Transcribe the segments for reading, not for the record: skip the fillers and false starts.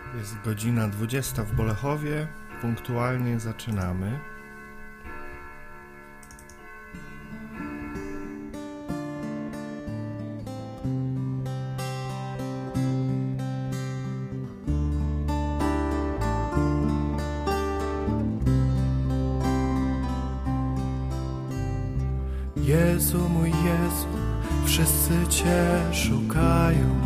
Jest godzina 20 w Bolechowie. Punktualnie zaczynamy. Jezu, mój Jezu, wszyscy Cię szukają.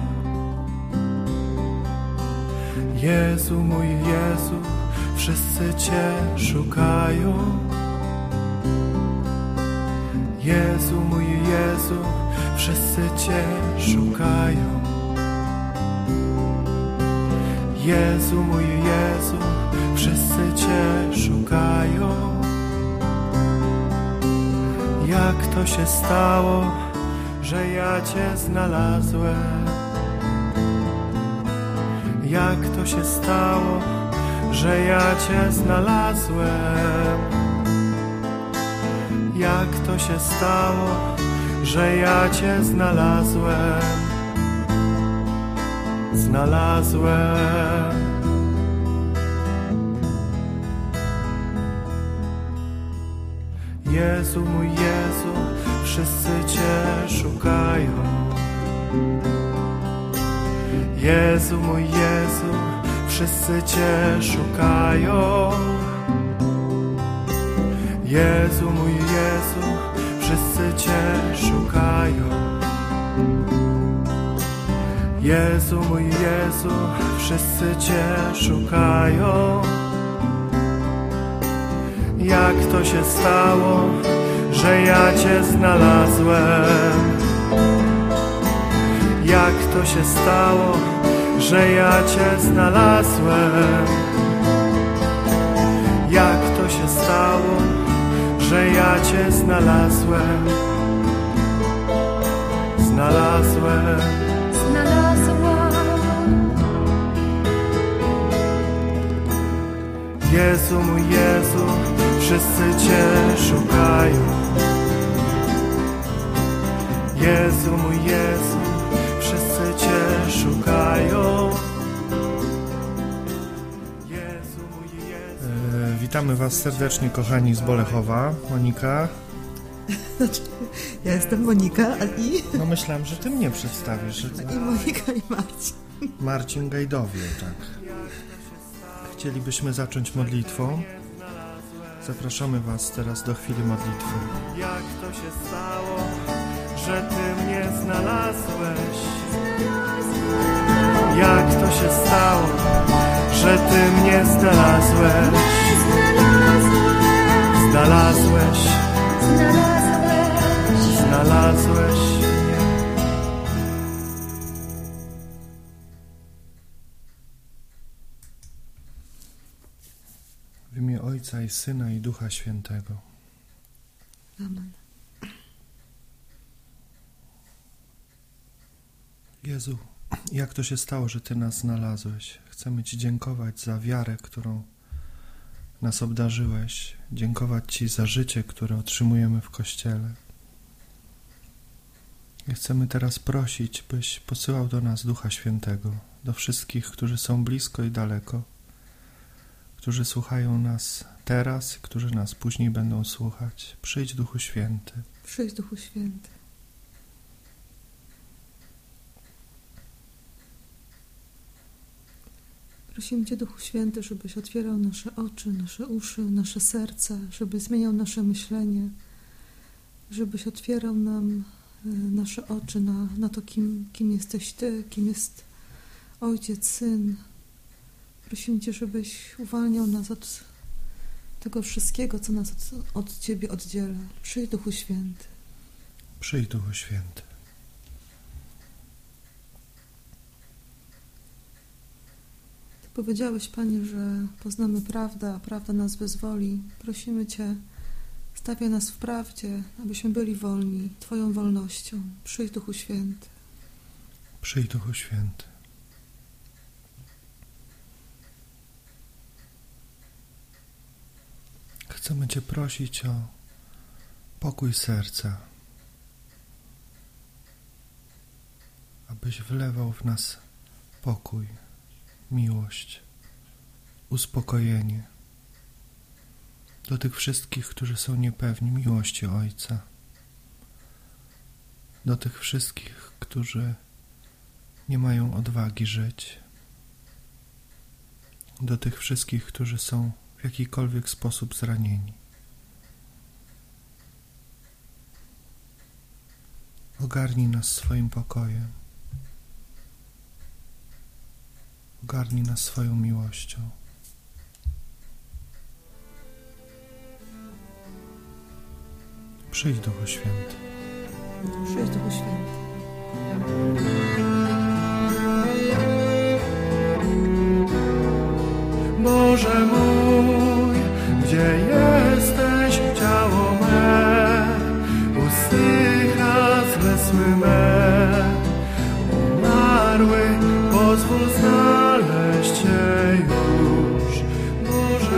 Jezu, mój Jezu, wszyscy Cię szukają. Jezu, mój Jezu, wszyscy Cię szukają. Jezu, mój Jezu, wszyscy Cię szukają. Jak to się stało, że ja Cię znalazłem? Jak to się stało, że ja Cię znalazłem? Jak to się stało, że ja Cię znalazłem? Znalazłem. Jezu, mój Jezu, wszyscy Cię szukają. Jezu, mój Jezu, wszyscy Cię szukają. Jezu, mój Jezu, wszyscy Cię szukają. Jezu, mój Jezu, wszyscy Cię szukają. Jak to się stało, że ja Cię znalazłem? Jak to się stało, że ja Cię znalazłem? Jak to się stało, że ja Cię znalazłem? Znalazłem. Jezu, mój Jezu, wszyscy Cię szukają. Jezu, mój Jezu, wszyscy Cię szukają. Jezu, mój Jezu. Witamy Was serdecznie, kochani, z Bolechowa. Monika. Ja jestem Monika, a i... No myślałem, że Ty mnie przedstawisz. I Monika, i Marcin. Marcin Gajdowie, tak. Chcielibyśmy zacząć modlitwą. Zapraszamy Was teraz do chwili modlitwy. Jak to się stało, że Ty mnie znalazłeś? Jak to się stało, że Ty mnie znalazłeś? Znalazłeś. Znalazłeś mnie. W imię Ojca i Syna i Ducha Świętego. Amen. Jezu, jak to się stało, że Ty nas znalazłeś? Chcemy Ci dziękować za wiarę, którą nas obdarzyłeś. Dziękować Ci za życie, które otrzymujemy w Kościele. I chcemy teraz prosić, byś posyłał do nas Ducha Świętego, do wszystkich, którzy są blisko i daleko, którzy słuchają nas teraz, którzy nas później będą słuchać. Przyjdź, Duchu Święty. Przyjdź, Duchu Święty. Prosimy Cię, Duchu Święty, żebyś otwierał nasze oczy, nasze uszy, nasze serca, żebyś zmieniał nasze myślenie, żebyś otwierał nam nasze oczy na to, kim jesteś Ty, kim jest Ojciec, Syn. Prosimy Cię, żebyś uwalniał nas od tego wszystkiego, co nas od Ciebie oddziela. Przyjdź, Duchu Święty. Przyjdź, Duchu Święty. Ty powiedziałeś, Panie, że poznamy prawdę, a prawda nas wyzwoli. Prosimy Cię, stawiaj nas w prawdzie, abyśmy byli wolni Twoją wolnością. Przyjdź, Duchu Święty. Przyjdź, Duchu Święty. Chcemy Cię prosić o pokój serca, abyś wlewał w nas pokój, miłość, uspokojenie. Do tych wszystkich, którzy są niepewni miłości Ojca. Do tych wszystkich, którzy nie mają odwagi żyć. Do tych wszystkich, którzy są w jakikolwiek sposób zranieni. Ogarnij nas swoim pokojem. Ogarnij nas swoją miłością. Przyjdź, Duchu Święty. Przyjdź, Duchu Święty. Boże mój, gdzie jesteś, ciało me usycha, zmysły me umarły, pozwól znaleźć się już. Boże,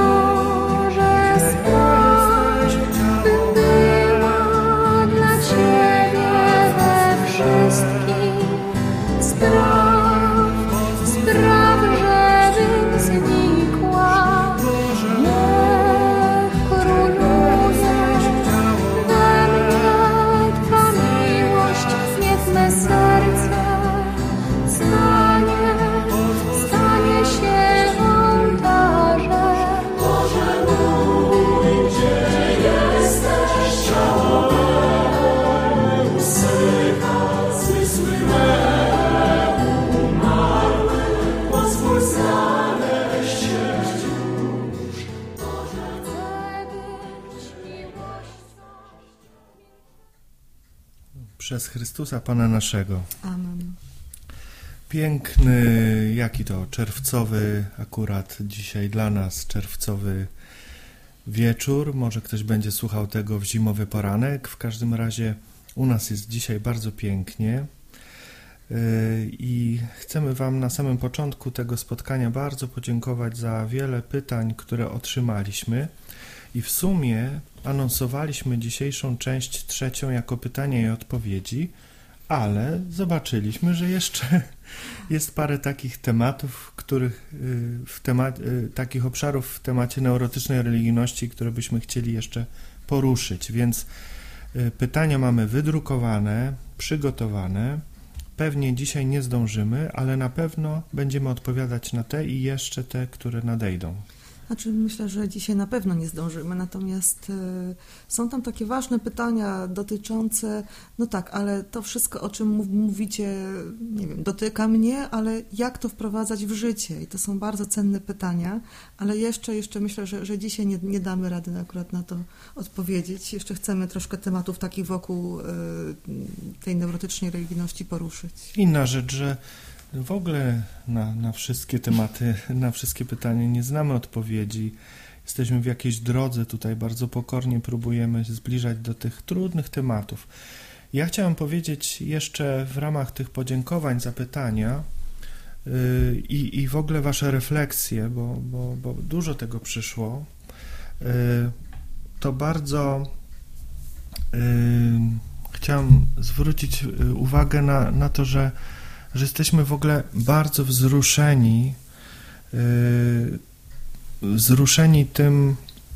spraw, bym była dla Ciebie we wszystkim. Spraw, żebym znikła. Niech króluje we mnie Twa miłość, niech me serce stanie się ołtarzem. Boże mój, gdzie jesteś, ciało me usycha, zmysły me umarły, pozwól znaleźć się już. Boże, chcę być miłością. przez Chrystusa Pana naszego. Amen. Piękny, jaki to czerwcowy, akurat dzisiaj dla nas czerwcowy wieczór. Może ktoś będzie słuchał tego w zimowy poranek. W każdym razie u nas jest dzisiaj bardzo pięknie i chcemy Wam na samym początku tego spotkania bardzo podziękować za wiele pytań, które otrzymaliśmy i w sumie anonsowaliśmy dzisiejszą część trzecią jako pytania i odpowiedzi, ale zobaczyliśmy, że jeszcze jest parę takich tematów, takich obszarów w temacie neurotycznej religijności, które byśmy chcieli jeszcze poruszyć, więc pytania mamy wydrukowane, przygotowane. Pewnie dzisiaj nie zdążymy, ale na pewno będziemy odpowiadać na te i jeszcze te, które nadejdą. Znaczy, myślę, że dzisiaj na pewno nie zdążymy, natomiast są tam takie ważne pytania dotyczące, no tak, ale to wszystko, o czym mówicie, nie wiem, dotyka mnie, ale jak to wprowadzać w życie? I to są bardzo cenne pytania, ale jeszcze myślę, że dzisiaj nie damy rady akurat na to odpowiedzieć. Jeszcze chcemy troszkę tematów takich wokół tej neurotycznej religijności poruszyć. Inna rzecz, że w ogóle na wszystkie tematy, na wszystkie pytania nie znamy odpowiedzi. Jesteśmy w jakiejś drodze tutaj, bardzo pokornie próbujemy się zbliżać do tych trudnych tematów. Ja chciałem powiedzieć jeszcze w ramach tych podziękowań za pytania i w ogóle Wasze refleksje, bo dużo tego przyszło, to bardzo chciałem zwrócić uwagę na to, że jesteśmy w ogóle bardzo wzruszeni tym,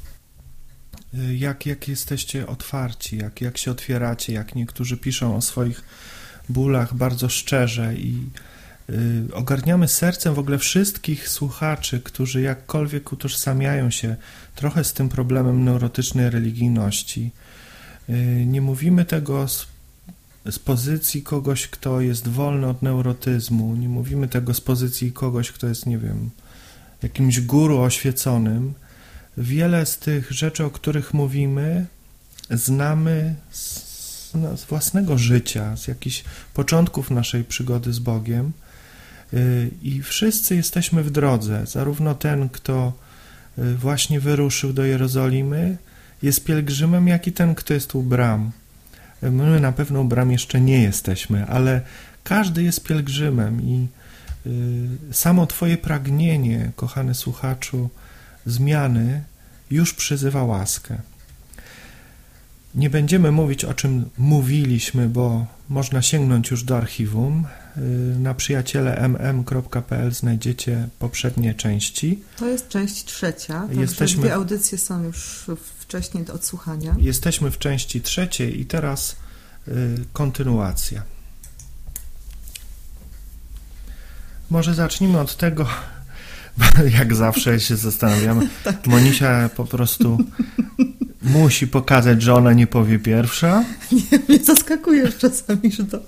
jak jesteście otwarci, jak się otwieracie, jak niektórzy piszą o swoich bólach bardzo szczerze i ogarniamy sercem w ogóle wszystkich słuchaczy, którzy jakkolwiek utożsamiają się trochę z tym problemem neurotycznej religijności. Nie mówimy tego z pozycji kogoś, kto jest wolny od neurotyzmu. Nie mówimy tego z pozycji kogoś, kto jest, nie wiem, jakimś guru oświeconym. Wiele z tych rzeczy, o których mówimy, znamy z własnego życia, z jakichś początków naszej przygody z Bogiem i wszyscy jesteśmy w drodze. Zarówno ten, kto właśnie wyruszył do Jerozolimy, jest pielgrzymem, jak i ten, kto jest u bram. My na pewno u bram jeszcze nie jesteśmy, ale każdy jest pielgrzymem i samo Twoje pragnienie, kochany słuchaczu, zmiany już przyzywa łaskę. Nie będziemy mówić, o czym mówiliśmy, bo można sięgnąć już do archiwum. Na przyjaciele.mm.pl znajdziecie poprzednie części. To jest część 3. Także 2 audycje są już wcześniej do odsłuchania. Jesteśmy w części 3 i teraz kontynuacja. Może zacznijmy od tego, jak zawsze się zastanawiamy. Tak. Monisia po prostu musi pokazać, że ona nie powie pierwsza. Nie, mnie zaskakujesz czasami, że to...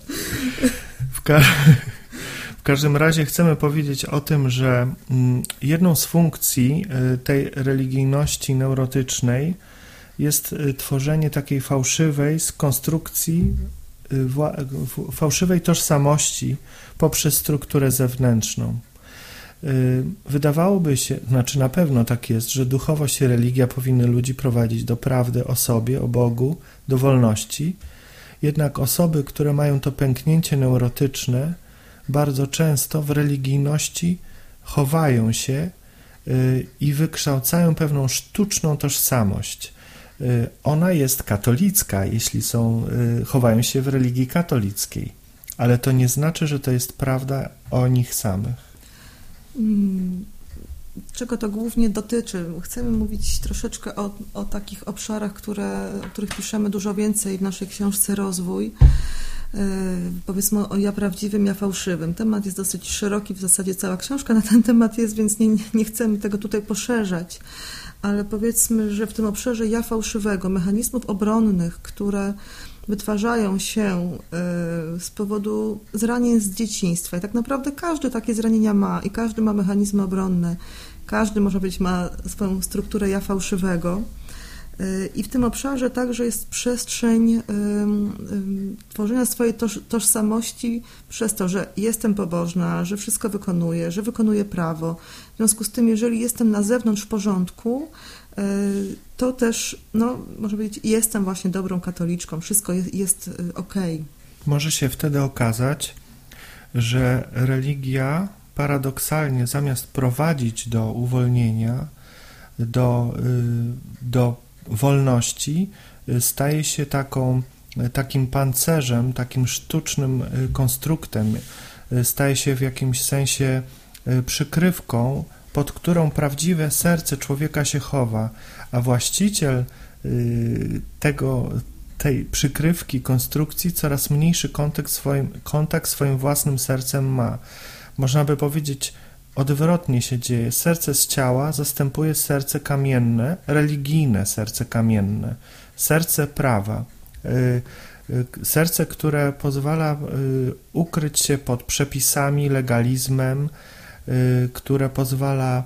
W każdym razie chcemy powiedzieć o tym, że jedną z funkcji tej religijności neurotycznej jest tworzenie takiej fałszywej z konstrukcji, fałszywej tożsamości poprzez strukturę zewnętrzną. Wydawałoby się, znaczy na pewno tak jest, że duchowość i religia powinny ludzi prowadzić do prawdy o sobie, o Bogu, do wolności. Jednak osoby, które mają to pęknięcie neurotyczne, bardzo często w religijności chowają się i wykształcają pewną sztuczną tożsamość. Ona jest katolicka, jeśli chowają się w religii katolickiej, ale to nie znaczy, że to jest prawda o nich samych. Czego to głównie dotyczy? Chcemy mówić troszeczkę o takich obszarach, o których piszemy dużo więcej w naszej książce Rozwój. Powiedzmy o ja prawdziwym, ja fałszywym. Temat jest dosyć szeroki, w zasadzie cała książka na ten temat jest, więc nie chcemy tego tutaj poszerzać. Ale powiedzmy, że w tym obszarze ja fałszywego, mechanizmów obronnych, które wytwarzają się z powodu zranień z dzieciństwa. I tak naprawdę każdy takie zranienia ma i każdy ma mechanizmy obronne. Każdy, można powiedzieć, ma swoją strukturę ja fałszywego. I w tym obszarze także jest przestrzeń tworzenia swojej tożsamości przez to, że jestem pobożna, że wszystko wykonuję, że wykonuję prawo. W związku z tym, jeżeli jestem na zewnątrz w porządku, to też, można powiedzieć, jestem właśnie dobrą katoliczką, wszystko jest okej. Może się wtedy okazać, że religia paradoksalnie zamiast prowadzić do uwolnienia, do wolności, staje się takim pancerzem, takim sztucznym konstruktem, staje się w jakimś sensie przykrywką, pod którą prawdziwe serce człowieka się chowa, a właściciel tej przykrywki, konstrukcji coraz mniejszy kontakt swoim własnym sercem ma. Można by powiedzieć, odwrotnie się dzieje. Serce z ciała zastępuje serce kamienne, religijne serce kamienne, serce prawa. Serce, które pozwala ukryć się pod przepisami, legalizmem, które pozwala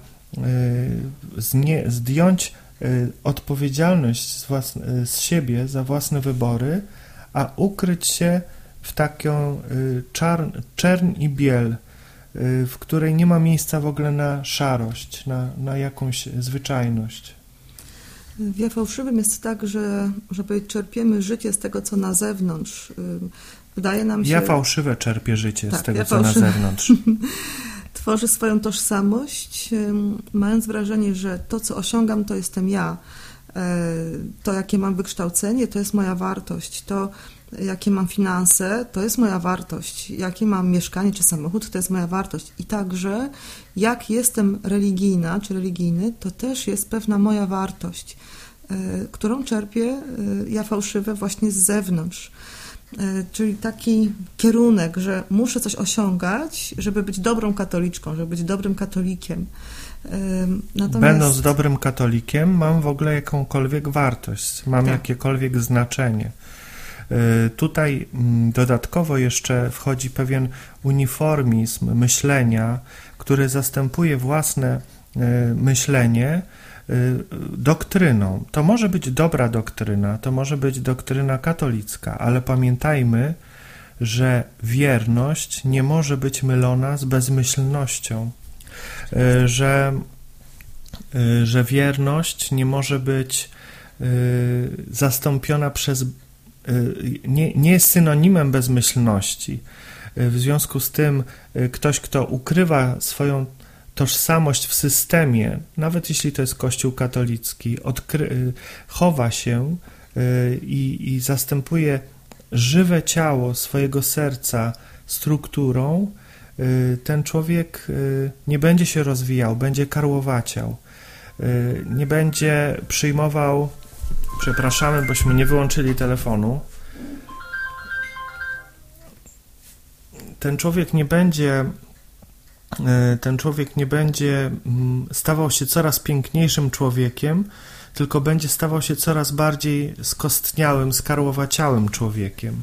zdjąć odpowiedzialność z siebie za własne wybory, a ukryć się w taką czerń i biel, w której nie ma miejsca w ogóle na szarość, na jakąś zwyczajność. W ja fałszywym jest tak, że czerpiemy życie z tego, co na zewnątrz. Wydaje nam się... Ja fałszywe czerpię życie z tego, co na zewnątrz. Tworzy swoją tożsamość, mając wrażenie, że to, co osiągam, to jestem ja. To, jakie mam wykształcenie, to jest moja wartość. To, jakie mam finanse, to jest moja wartość. Jakie mam mieszkanie czy samochód, to jest moja wartość. I także, jak jestem religijna czy religijny, to też jest pewna moja wartość, którą czerpię ja fałszywe właśnie z zewnątrz. Czyli taki kierunek, że muszę coś osiągać, żeby być dobrą katoliczką, żeby być dobrym katolikiem. Będąc dobrym katolikiem, mam w ogóle jakąkolwiek wartość, mam jakiekolwiek znaczenie. Tutaj dodatkowo jeszcze wchodzi pewien uniformizm myślenia, który zastępuje własne myślenie doktryną. To może być dobra doktryna, to może być doktryna katolicka, ale pamiętajmy, że wierność nie może być mylona z bezmyślnością, że wierność nie może być zastąpiona przez nie jest synonimem bezmyślności. W związku z tym ktoś, kto ukrywa swoją tożsamość w systemie, nawet jeśli to jest Kościół katolicki, chowa się i zastępuje żywe ciało swojego serca strukturą, ten człowiek nie będzie się rozwijał, będzie karłowaciał, nie będzie przyjmował, przepraszamy, bośmy nie wyłączyli telefonu, ten człowiek nie będzie stawał się coraz piękniejszym człowiekiem, tylko będzie stawał się coraz bardziej skostniałym, skarłowaciałym człowiekiem.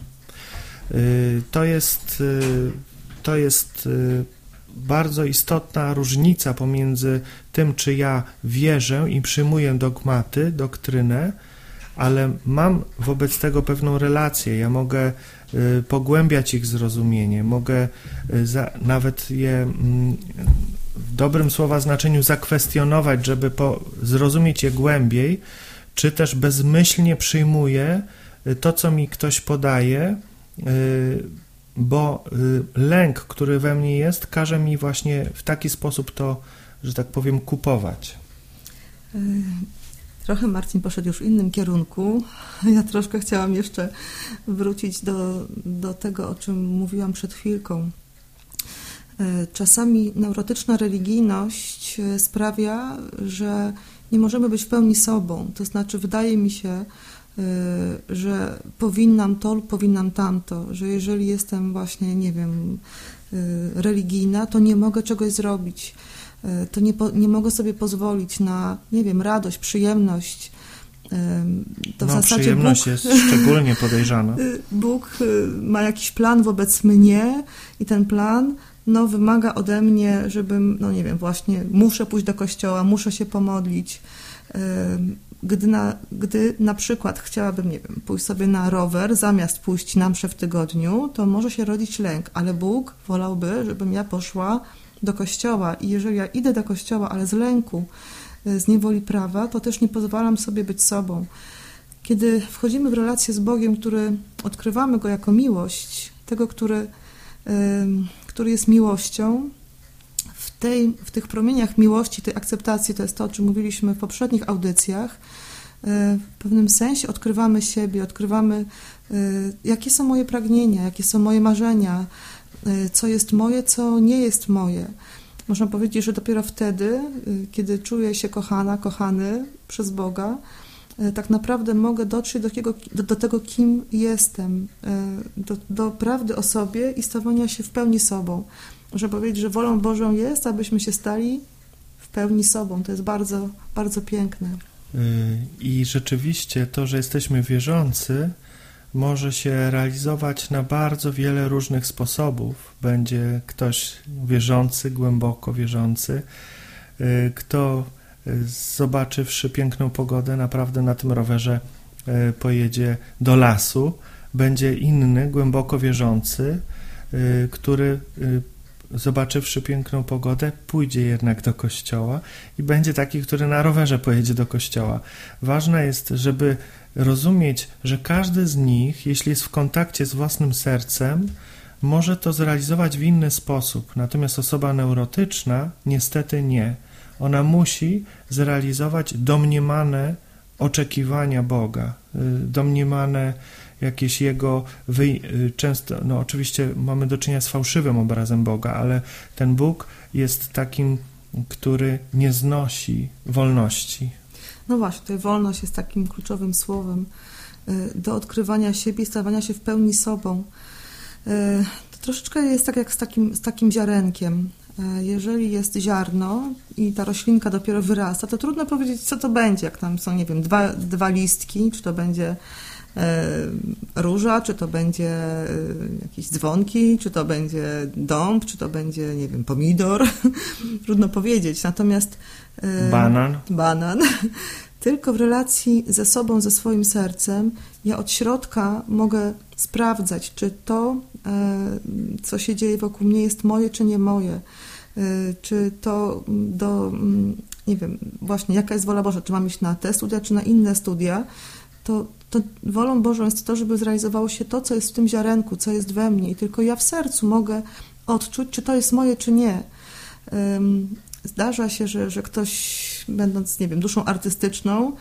To jest bardzo istotna różnica pomiędzy tym, czy ja wierzę i przyjmuję dogmaty, doktrynę, ale mam wobec tego pewną relację. Ja mogę pogłębiać ich zrozumienie, mogę nawet je w dobrym słowa znaczeniu zakwestionować, żeby zrozumieć je głębiej, czy też bezmyślnie przyjmuję to, co mi ktoś podaje, bo lęk, który we mnie jest, każe mi właśnie w taki sposób to, że tak powiem, kupować. Trochę Marcin poszedł już w innym kierunku. Ja troszkę chciałam jeszcze wrócić do tego, o czym mówiłam przed chwilką. Czasami neurotyczna religijność sprawia, że nie możemy być w pełni sobą. To znaczy, wydaje mi się, że powinnam to lub powinnam tamto, że jeżeli jestem właśnie, nie wiem, religijna, to nie mogę czegoś zrobić. To nie mogę sobie pozwolić na, nie wiem, radość, przyjemność. To w zasadzie przyjemność Bóg, jest szczególnie podejrzana. Bóg ma jakiś plan wobec mnie i ten plan wymaga ode mnie, żebym, nie wiem, właśnie muszę pójść do kościoła, muszę się pomodlić. Gdy na przykład chciałabym, nie wiem, pójść sobie na rower, zamiast pójść na mszę w tygodniu, to może się rodzić lęk, ale Bóg wolałby, żebym ja poszła do kościoła i jeżeli ja idę do kościoła, ale z lęku, z niewoli prawa, to też nie pozwalam sobie być sobą. Kiedy wchodzimy w relację z Bogiem, odkrywamy Go jako miłość, tego, który jest miłością, w tych promieniach miłości, tej akceptacji, to jest to, o czym mówiliśmy w poprzednich audycjach, w pewnym sensie odkrywamy siebie, odkrywamy, jakie są moje pragnienia, jakie są moje marzenia, co jest moje, co nie jest moje. Można powiedzieć, że dopiero wtedy, kiedy czuję się kochana, kochany przez Boga, tak naprawdę mogę dotrzeć do tego, kim jestem, do prawdy o sobie i stawania się w pełni sobą. Można powiedzieć, że wolą Bożą jest, abyśmy się stali w pełni sobą. To jest bardzo, bardzo piękne. I rzeczywiście to, że jesteśmy wierzący, może się realizować na bardzo wiele różnych sposobów. Będzie ktoś wierzący, głęboko wierzący, kto zobaczywszy piękną pogodę, naprawdę na tym rowerze pojedzie do lasu. Będzie inny, głęboko wierzący, który zobaczywszy piękną pogodę, pójdzie jednak do kościoła i będzie taki, który na rowerze pojedzie do kościoła. Ważne jest, żeby rozumieć, że każdy z nich, jeśli jest w kontakcie z własnym sercem, może to zrealizować w inny sposób. Natomiast osoba neurotyczna niestety nie. Ona musi zrealizować domniemane oczekiwania Boga, domniemane jakieś Jego, często, oczywiście mamy do czynienia z fałszywym obrazem Boga, ale ten Bóg jest takim, który nie znosi wolności. No właśnie, tutaj wolność jest takim kluczowym słowem do odkrywania siebie i stawania się w pełni sobą. To troszeczkę jest tak jak z takim ziarenkiem. Jeżeli jest ziarno i ta roślinka dopiero wyrasta, to trudno powiedzieć, co to będzie, jak tam są, nie wiem, dwa listki, czy to będzie róża, czy to będzie jakieś dzwonki, czy to będzie dąb, czy to będzie, nie wiem, pomidor. Trudno powiedzieć. Natomiast banan. Tylko w relacji ze sobą, ze swoim sercem, ja od środka mogę sprawdzać, czy to, co się dzieje wokół mnie, jest moje, czy nie moje. Czy to nie wiem, właśnie jaka jest wola Boża, czy mam iść na te studia, czy na inne studia, to wolą Bożą jest to, żeby zrealizowało się to, co jest w tym ziarenku, co jest we mnie i tylko ja w sercu mogę odczuć, czy to jest moje, czy nie. Zdarza się, że ktoś, będąc, nie wiem, duszą artystyczną,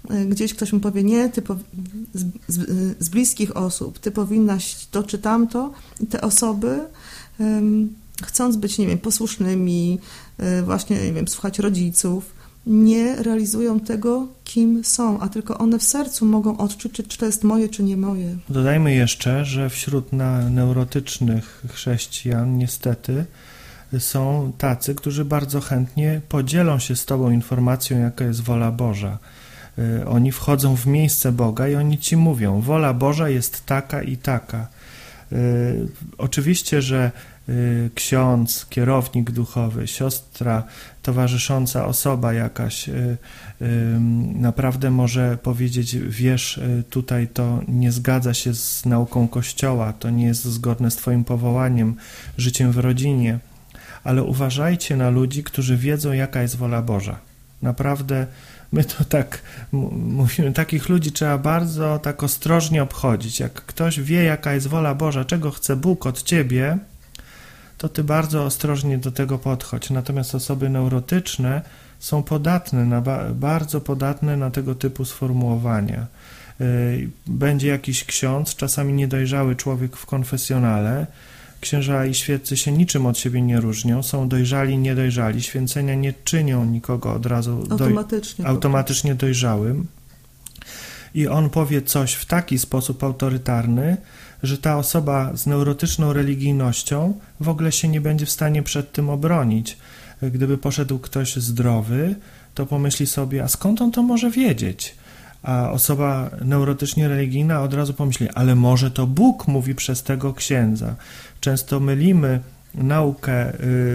gdzieś ktoś mu powie, nie, z bliskich osób, ty powinnaś to czy tamto, i te osoby, chcąc być, nie wiem, posłusznymi, właśnie, nie wiem, słuchać rodziców, nie realizują tego, kim są, a tylko one w sercu mogą odczuć, czy to jest moje, czy nie moje. Dodajmy jeszcze, że wśród neurotycznych chrześcijan niestety są tacy, którzy bardzo chętnie podzielą się z Tobą informacją, jaka jest wola Boża. Oni wchodzą w miejsce Boga i oni Ci mówią, wola Boża jest taka i taka. Oczywiście, że ksiądz, kierownik duchowy, siostra, towarzysząca osoba jakaś naprawdę może powiedzieć, wiesz, tutaj to nie zgadza się z nauką Kościoła, to nie jest zgodne z Twoim powołaniem, życiem w rodzinie, ale uważajcie na ludzi, którzy wiedzą, jaka jest wola Boża. Naprawdę my to tak mówimy, takich ludzi trzeba bardzo tak ostrożnie obchodzić. Jak ktoś wie, jaka jest wola Boża, czego chce Bóg od ciebie, to ty bardzo ostrożnie do tego podchodź. Natomiast osoby neurotyczne są podatne, bardzo podatne na tego typu sformułowania. Będzie jakiś ksiądz, czasami niedojrzały człowiek w konfesjonale. Księża i świeccy się niczym od siebie nie różnią, są dojrzali, niedojrzali. Święcenia nie czynią nikogo od razu automatycznie dojrzałym. I on powie coś w taki sposób autorytarny, że ta osoba z neurotyczną religijnością w ogóle się nie będzie w stanie przed tym obronić. Gdyby poszedł ktoś zdrowy, to pomyśli sobie, a skąd on to może wiedzieć? A osoba neurotycznie religijna od razu pomyśli, ale może to Bóg mówi przez tego księdza. Często mylimy naukę,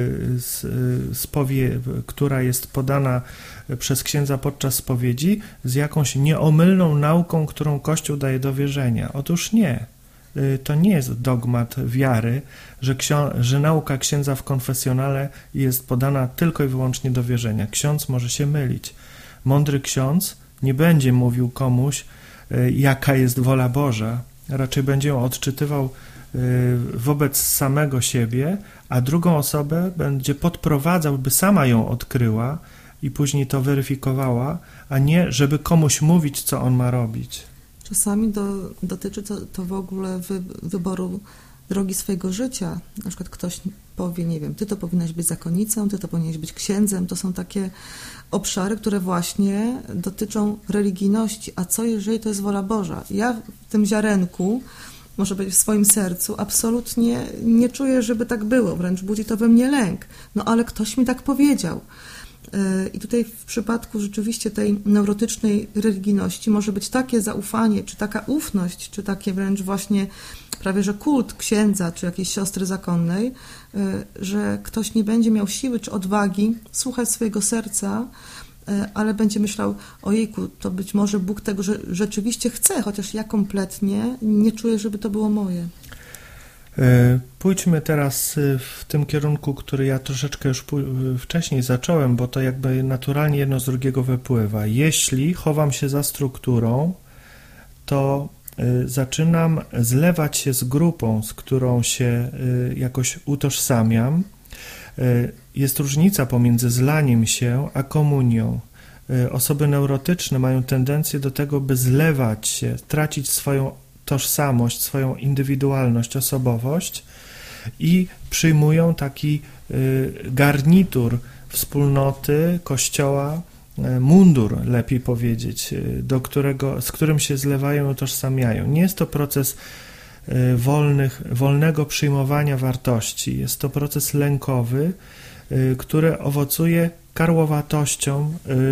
która jest podana przez księdza podczas spowiedzi, z jakąś nieomylną nauką, którą Kościół daje do wierzenia. Otóż nie. To nie jest dogmat wiary, że nauka księdza w konfesjonale jest podana tylko i wyłącznie do wierzenia. Ksiądz może się mylić. Mądry ksiądz nie będzie mówił komuś, jaka jest wola Boża. Raczej będzie ją odczytywał wobec samego siebie, a drugą osobę będzie podprowadzał, by sama ją odkryła i później to weryfikowała, a nie, żeby komuś mówić, co on ma robić. Czasami dotyczy to w ogóle wyboru drogi swojego życia. Na przykład ktoś powie, nie wiem, ty to powinnaś być zakonnicą, ty to powinieneś być księdzem. To są takie obszary, które właśnie dotyczą religijności. A co jeżeli to jest wola Boża? Ja w tym ziarenku, może być w swoim sercu, absolutnie nie czuję, żeby tak było. Wręcz budzi to we mnie lęk. No ale ktoś mi tak powiedział. I tutaj w przypadku rzeczywiście tej neurotycznej religijności może być takie zaufanie, czy taka ufność, czy takie wręcz właśnie prawie że kult księdza, czy jakiejś siostry zakonnej, że ktoś nie będzie miał siły czy odwagi słuchać swojego serca, ale będzie myślał, ojejku, to być może Bóg tego rzeczywiście chce, chociaż ja kompletnie nie czuję, żeby to było moje. Pójdźmy teraz w tym kierunku, który ja troszeczkę już wcześniej zacząłem, bo to jakby naturalnie jedno z drugiego wypływa. Jeśli chowam się za strukturą, to zaczynam zlewać się z grupą, z którą się jakoś utożsamiam. Jest różnica pomiędzy zlaniem się a komunią. Osoby neurotyczne mają tendencję do tego, by zlewać się, tracić swoją tożsamość, swoją indywidualność, osobowość i przyjmują taki garnitur wspólnoty, kościoła, mundur, lepiej powiedzieć, z którym się zlewają i utożsamiają. Nie jest to proces wolnego przyjmowania wartości, jest to proces lękowy, który owocuje karłowatością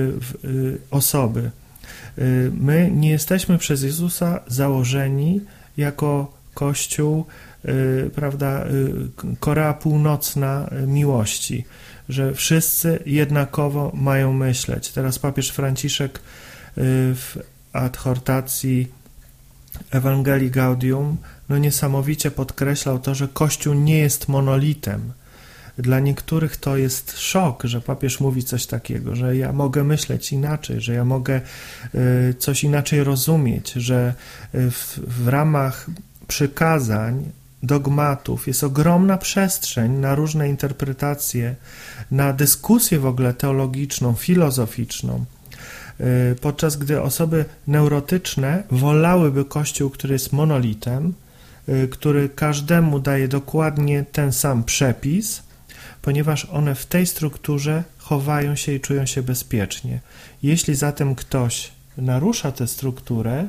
osoby. My nie jesteśmy przez Jezusa założeni jako Kościół, prawda, Korea Północna miłości, że wszyscy jednakowo mają myśleć. Teraz papież Franciszek w adhortacji Ewangelii Gaudium niesamowicie podkreślał to, że Kościół nie jest monolitem. Dla niektórych to jest szok, że papież mówi coś takiego, że ja mogę myśleć inaczej, że ja mogę coś inaczej rozumieć, że w ramach przykazań, dogmatów jest ogromna przestrzeń na różne interpretacje, na dyskusję w ogóle teologiczną, filozoficzną. podczas gdy osoby neurotyczne wolałyby Kościół, który jest monolitem, który każdemu daje dokładnie ten sam przepis, ponieważ one w tej strukturze chowają się i czują się bezpiecznie. Jeśli zatem ktoś narusza tę strukturę,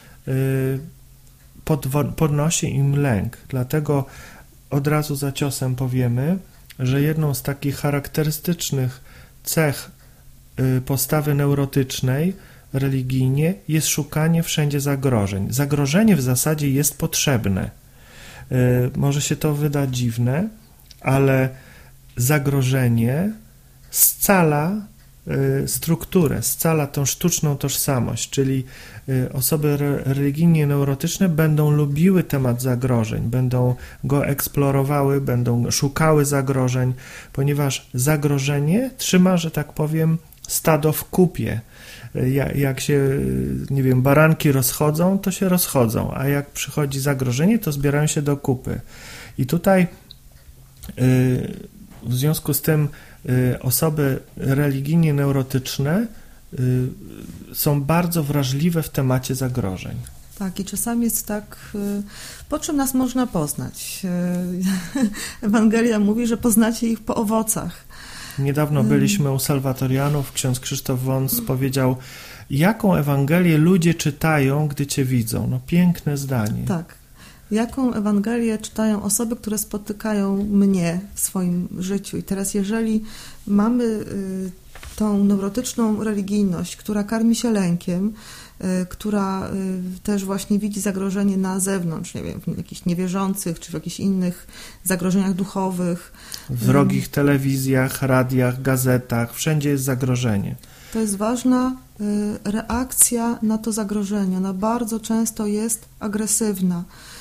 podnosi im lęk. Dlatego od razu za ciosem powiemy, że jedną z takich charakterystycznych cech postawy neurotycznej religijnie jest szukanie wszędzie zagrożeń. Zagrożenie w zasadzie jest potrzebne. Może się to wydać dziwne, ale zagrożenie scala strukturę, scala tą sztuczną tożsamość, czyli osoby religijnie neurotyczne będą lubiły temat zagrożeń, będą go eksplorowały, będą szukały zagrożeń, ponieważ zagrożenie trzyma, że tak powiem, stado w kupie. Jak się, nie wiem, baranki rozchodzą, to się rozchodzą, a jak przychodzi zagrożenie, to zbierają się do kupy. I tutaj w związku z tym osoby religijnie neurotyczne są bardzo wrażliwe w temacie zagrożeń. Tak, i czasami jest tak, po czym nas można poznać? Ewangelia mówi, że poznacie ich po owocach. Niedawno byliśmy u Salwatorianów, ksiądz Krzysztof Wąs powiedział, jaką Ewangelię ludzie czytają, gdy Cię widzą. No piękne zdanie. Tak. Jaką Ewangelię czytają osoby, które spotykają mnie w swoim życiu. I teraz jeżeli mamy tą neurotyczną religijność, która karmi się lękiem, która też właśnie widzi zagrożenie na zewnątrz, nie wiem, w jakichś niewierzących, czy w jakichś innych zagrożeniach duchowych. W wrogich telewizjach, radiach, gazetach, wszędzie jest zagrożenie. To jest ważna reakcja na to zagrożenie. Ona bardzo często jest agresywna.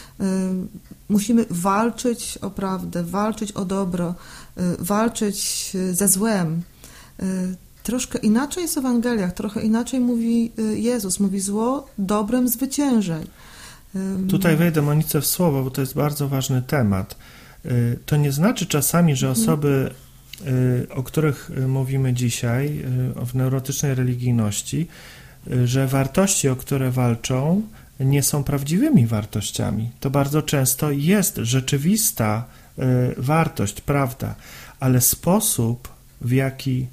Musimy walczyć o prawdę, walczyć o dobro, walczyć ze złem. Troszkę inaczej jest w Ewangeliach, trochę inaczej mówi Jezus, mówi zło dobrem zwyciężaj. Tutaj wejdę Monice w słowo, bo to jest bardzo ważny temat. To nie znaczy czasami, że osoby, o których mówimy dzisiaj, w neurotycznej religijności, że wartości, o które walczą, nie są prawdziwymi wartościami. To bardzo często jest rzeczywista wartość, prawda, ale sposób, w jaki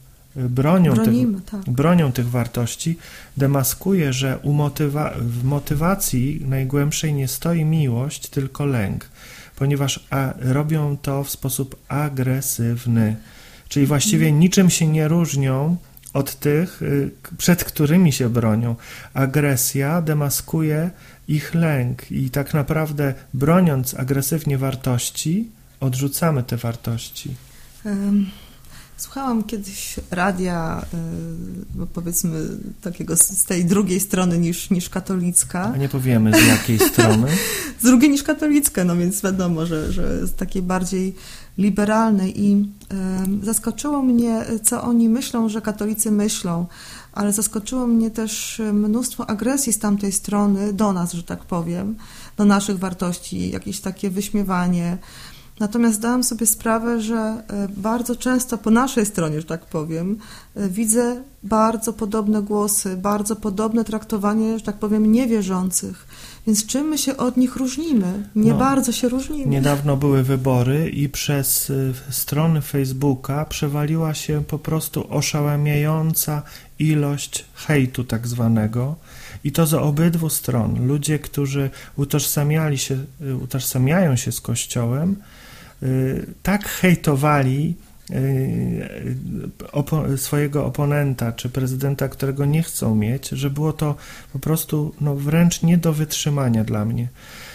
bronią tych wartości, demaskuje, że w motywacji najgłębszej nie stoi miłość, tylko lęk, ponieważ robią to w sposób agresywny, czyli właściwie niczym się nie różnią od tych, przed którymi się bronią. Agresja demaskuje ich lęk i tak naprawdę broniąc agresywnie wartości, odrzucamy te wartości. Słuchałam kiedyś radia, powiedzmy takiego z tej drugiej strony niż katolicka. A nie powiemy z jakiej strony? Z drugiej niż katolicka, no więc wiadomo, że z takiej bardziej liberalnej i zaskoczyło mnie, co oni myślą, że katolicy myślą, ale zaskoczyło mnie też mnóstwo agresji z tamtej strony do nas, że tak powiem, do naszych wartości, jakieś takie wyśmiewanie. Natomiast zdałam sobie sprawę, że bardzo często po naszej stronie, że tak powiem, widzę bardzo podobne głosy, bardzo podobne traktowanie, że tak powiem, niewierzących. Więc czym my się od nich różnimy? Nie bardzo się różnimy. Niedawno były wybory i przez strony Facebooka przewaliła się po prostu oszałamiająca ilość hejtu tak zwanego i to z obydwu stron. Ludzie, którzy utożsamiają się z Kościołem, tak hejtowali swojego oponenta czy prezydenta, którego nie chcą mieć, że było to po prostu wręcz nie do wytrzymania dla mnie.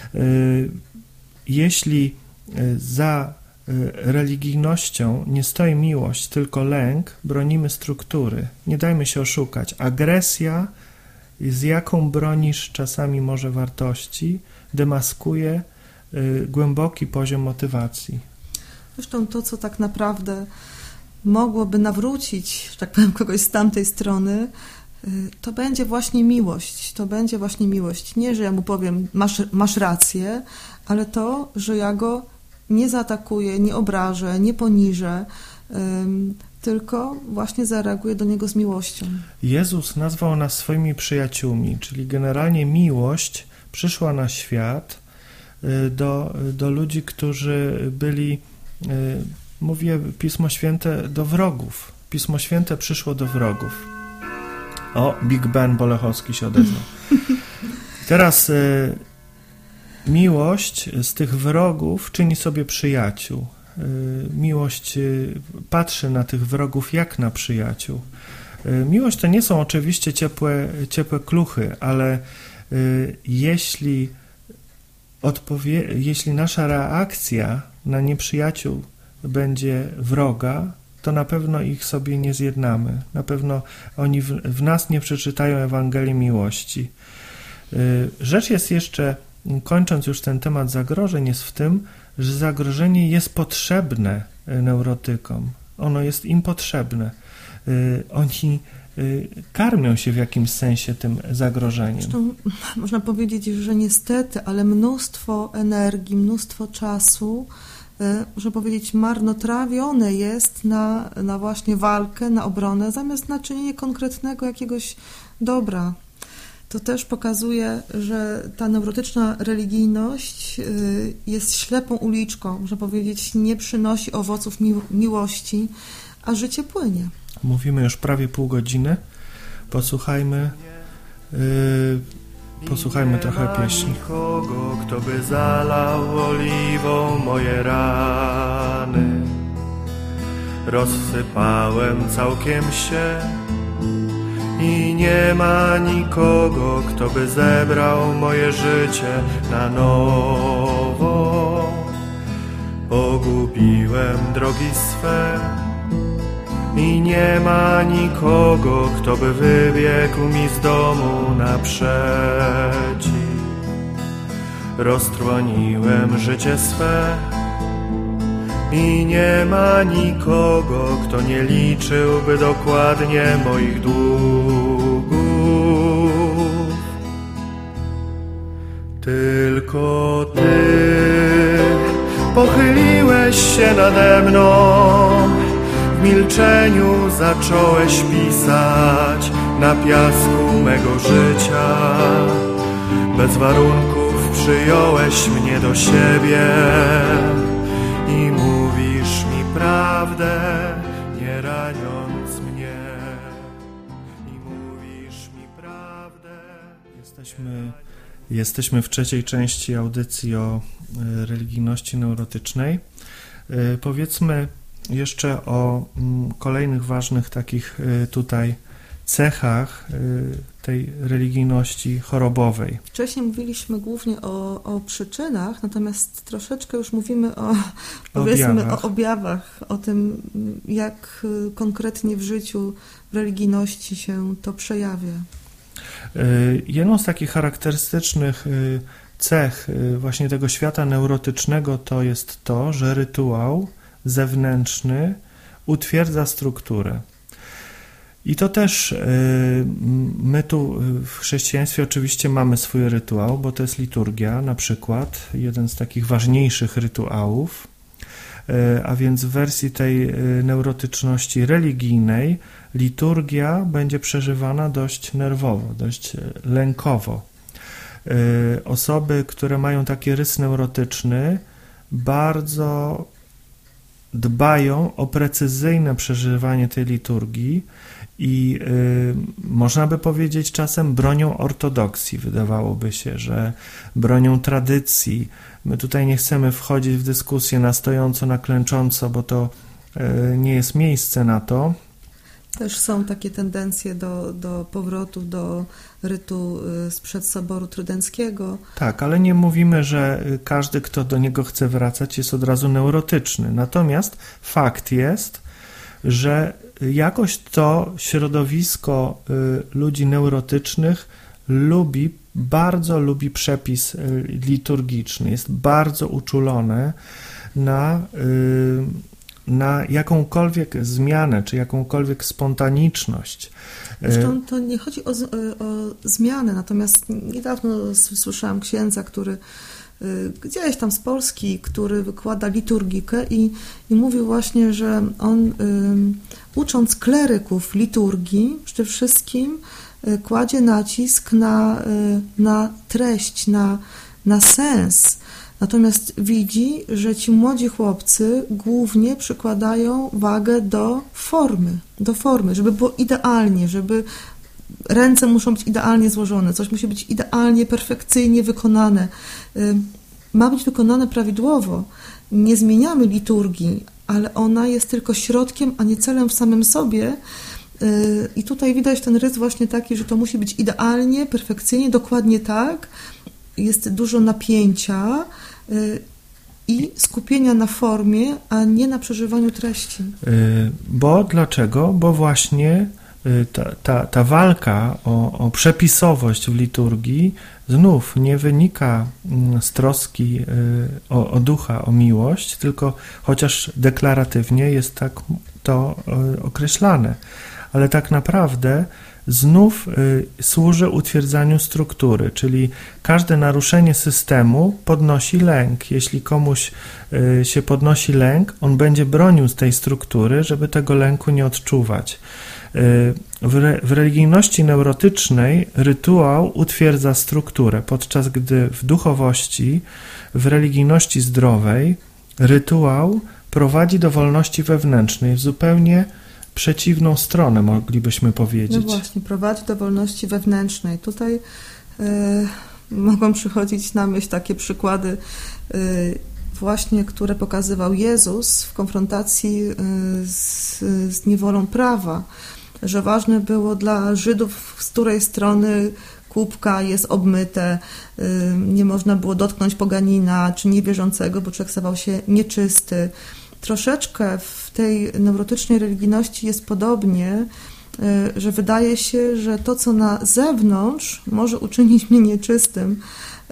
Jeśli za religijnością nie stoi miłość, tylko lęk, bronimy struktury. Nie dajmy się oszukać. Agresja, z jaką bronisz czasami może wartości, demaskuje głęboki poziom motywacji. Zresztą to, co tak naprawdę mogłoby nawrócić, że tak powiem, kogoś z tamtej strony, to będzie właśnie miłość. To będzie właśnie miłość. Nie, że ja mu powiem, masz rację, ale to, że ja go nie zaatakuję, nie obrażę, nie poniżę, tylko właśnie zareaguje do niego z miłością. Jezus nazwał nas swoimi przyjaciółmi, czyli generalnie miłość przyszła na świat do ludzi, którzy byli, mówię Pismo Święte, do wrogów. Pismo Święte przyszło do wrogów. O, Big Ben Bolechowski się odezwał. Teraz miłość z tych wrogów czyni sobie przyjaciół. Miłość patrzy na tych wrogów jak na przyjaciół. Miłość to nie są oczywiście ciepłe kluchy, ale jeśli nasza reakcja na nieprzyjaciół będzie wroga, to na pewno ich sobie nie zjednamy. Na pewno oni w nas nie przeczytają Ewangelii miłości. Rzecz jest jeszcze, kończąc już ten temat zagrożeń, jest w tym, że zagrożenie jest potrzebne neurotykom. Ono jest im potrzebne. Oni karmią się w jakimś sensie tym zagrożeniem. Zresztą można powiedzieć, że niestety, ale mnóstwo energii, mnóstwo czasu, można powiedzieć, marnotrawione jest na właśnie walkę, na obronę, zamiast na czynienie konkretnego jakiegoś dobra. To też pokazuje, że ta neurotyczna religijność jest ślepą uliczką, można powiedzieć, nie przynosi owoców miłości, a życie płynie. Mówimy już prawie pół godziny. Posłuchajmy trochę pieśni. Nikogo, kto by zalał oliwą moje rany. Rozsypałem całkiem się i nie ma nikogo, kto by zebrał moje życie na nowo. Pogubiłem drogi swe i nie ma nikogo, kto by wybiegł mi z domu naprzeciw. Roztrwoniłem życie swe i nie ma nikogo, kto nie liczyłby dokładnie moich długów. Tylko Ty pochyliłeś się nade mną, w milczeniu zacząłeś pisać na piasku mego życia. Bez warunków przyjąłeś mnie do siebie i mówisz mi prawdę, nie raniąc mnie. I mówisz mi prawdę. Jesteśmy w trzeciej części audycji o religijności neurotycznej. Powiedzmy jeszcze o kolejnych ważnych takich tutaj cechach tej religijności chorobowej. Wcześniej mówiliśmy głównie o przyczynach, natomiast troszeczkę już mówimy o objawach, o tym, jak konkretnie w życiu w religijności się to przejawia. Jedną z takich charakterystycznych cech właśnie tego świata neurotycznego to jest to, że rytuał zewnętrzny utwierdza strukturę. I to też my tu w chrześcijaństwie oczywiście mamy swój rytuał, bo to jest liturgia na przykład, jeden z takich ważniejszych rytuałów, a więc w wersji tej neurotyczności religijnej liturgia będzie przeżywana dość nerwowo, dość lękowo. Osoby, które mają taki rys neurotyczny, bardzo dbają o precyzyjne przeżywanie tej liturgii i można by powiedzieć czasem bronią ortodoksji. Wydawałoby się, że bronią tradycji. My tutaj nie chcemy wchodzić w dyskusję na stojąco, na klęcząco, bo to nie jest miejsce na to. Też są takie tendencje do powrotu do rytu sprzed Soboru Trydenckiego. Tak, ale nie mówimy, że każdy, kto do niego chce wracać, jest od razu neurotyczny. Natomiast fakt jest, że jakoś to środowisko ludzi neurotycznych bardzo lubi przepis liturgiczny. Jest bardzo uczulone na jakąkolwiek zmianę, czy jakąkolwiek spontaniczność. Zresztą to nie chodzi o zmianę, natomiast niedawno słyszałam księdza, który gdzieś tam z Polski, który wykłada liturgikę i mówił właśnie, że on ucząc kleryków liturgii przede wszystkim kładzie nacisk na treść, na sens. Natomiast widzi, że ci młodzi chłopcy głównie przykładają wagę do formy, żeby było idealnie, żeby ręce muszą być idealnie złożone, coś musi być idealnie, perfekcyjnie wykonane. Ma być wykonane prawidłowo. Nie zmieniamy liturgii, ale ona jest tylko środkiem, a nie celem w samym sobie. I tutaj widać ten rys właśnie taki, że to musi być idealnie, perfekcyjnie, dokładnie tak. Jest dużo napięcia i skupienia na formie, a nie na przeżywaniu treści. Dlaczego? Bo właśnie ta walka o przepisowość w liturgii znów nie wynika z troski o ducha, o miłość, tylko chociaż deklaratywnie jest tak to określane, ale tak naprawdę znów służy utwierdzaniu struktury, czyli każde naruszenie systemu podnosi lęk. Jeśli komuś się podnosi lęk, on będzie bronił z tej struktury, żeby tego lęku nie odczuwać. W religijności neurotycznej rytuał utwierdza strukturę, podczas gdy w duchowości, w religijności zdrowej rytuał prowadzi do wolności wewnętrznej w zupełnie przeciwną stronę, moglibyśmy powiedzieć. No właśnie, prowadzi do wolności wewnętrznej. Tutaj mogą przychodzić na myśl takie przykłady właśnie, które pokazywał Jezus w konfrontacji z niewolą prawa, że ważne było dla Żydów, z której strony kubka jest obmyte, nie można było dotknąć poganina czy niewierzącego, bo człowiek stawał się nieczysty. Troszeczkę w tej neurotycznej religijności jest podobnie, że wydaje się, że to, co na zewnątrz może uczynić mnie nieczystym,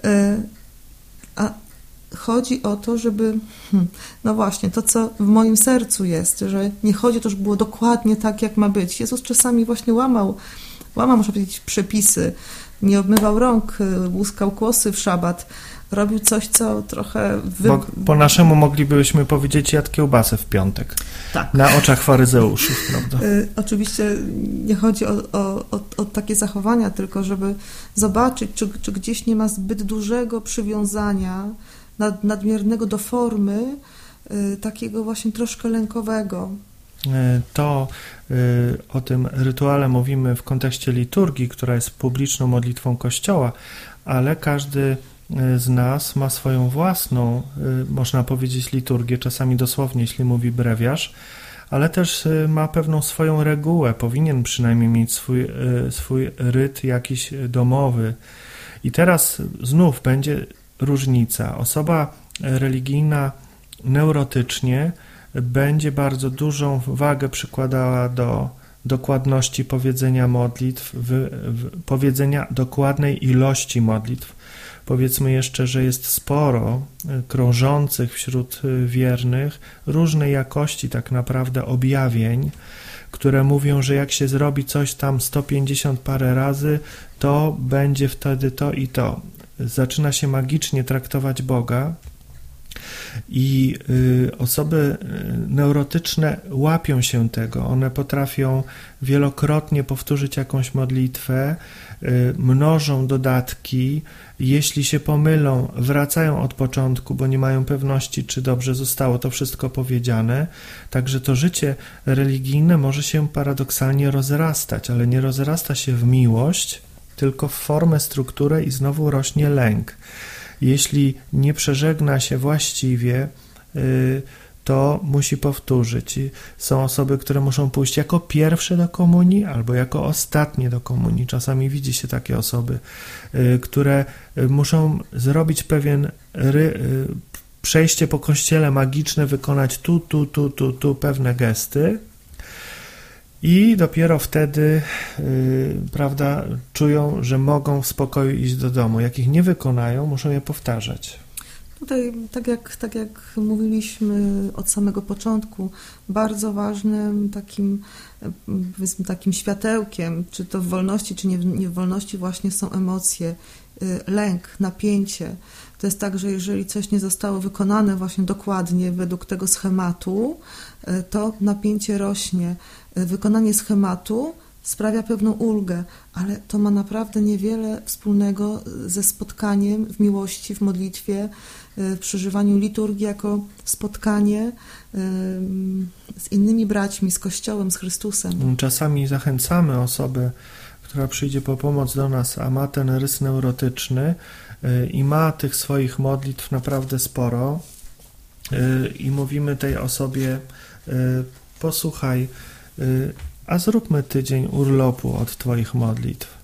a chodzi o to, żeby, no właśnie, to, co w moim sercu jest, że nie chodzi o to, żeby było dokładnie tak, jak ma być. Jezus czasami właśnie łamał, można powiedzieć, przepisy, nie obmywał rąk, łuskał kłosy w szabat, robił coś, co trochę... Po naszemu moglibyśmy powiedzieć, jadł kiełbasę w piątek. Tak. Na oczach faryzeuszów, prawda? Oczywiście nie chodzi o takie zachowania, tylko żeby zobaczyć, czy gdzieś nie ma zbyt dużego przywiązania, nadmiernego do formy, takiego właśnie troszkę lękowego. To o tym rytuale mówimy w kontekście liturgii, która jest publiczną modlitwą Kościoła, ale każdy z nas ma swoją własną, można powiedzieć, liturgię, czasami dosłownie, jeśli mówi brewiarz, ale też ma pewną swoją regułę, powinien przynajmniej mieć swój ryt jakiś domowy. I teraz znów będzie różnica. Osoba religijna neurotycznie będzie bardzo dużą wagę przykładała do dokładności powiedzenia modlitw, powiedzenia dokładnej ilości modlitw. Powiedzmy jeszcze, że jest sporo krążących wśród wiernych różnej jakości tak naprawdę objawień, które mówią, że jak się zrobi coś tam 150 parę razy, to będzie wtedy to i to. Zaczyna się magicznie traktować Boga i osoby neurotyczne łapią się tego. One potrafią wielokrotnie powtórzyć jakąś modlitwę, mnożą dodatki, jeśli się pomylą, wracają od początku, bo nie mają pewności, czy dobrze zostało to wszystko powiedziane. Także to życie religijne może się paradoksalnie rozrastać, ale nie rozrasta się w miłość, tylko w formę, strukturę i znowu rośnie lęk. Jeśli nie przeżegna się właściwie, to musi powtórzyć. Są osoby, które muszą pójść jako pierwsze do komunii albo jako ostatnie do komunii. Czasami widzi się takie osoby, które muszą zrobić pewien przejście po kościele magiczne, wykonać tu pewne gesty i dopiero wtedy, prawda, czują, że mogą w spokoju iść do domu. Jak ich nie wykonają, muszą je powtarzać. Tutaj, tak jak mówiliśmy od samego początku, bardzo ważnym takim światełkiem, czy to w wolności, czy nie w wolności, właśnie są emocje, lęk, napięcie. To jest tak, że jeżeli coś nie zostało wykonane właśnie dokładnie według tego schematu, to napięcie rośnie. Wykonanie schematu sprawia pewną ulgę, ale to ma naprawdę niewiele wspólnego ze spotkaniem w miłości, w modlitwie, w przeżywaniu liturgii jako spotkanie z innymi braćmi, z Kościołem, z Chrystusem. Czasami zachęcamy osobę, która przyjdzie po pomoc do nas, a ma ten rys neurotyczny i ma tych swoich modlitw naprawdę sporo i mówimy tej osobie: posłuchaj, a zróbmy tydzień urlopu od Twoich modlitw.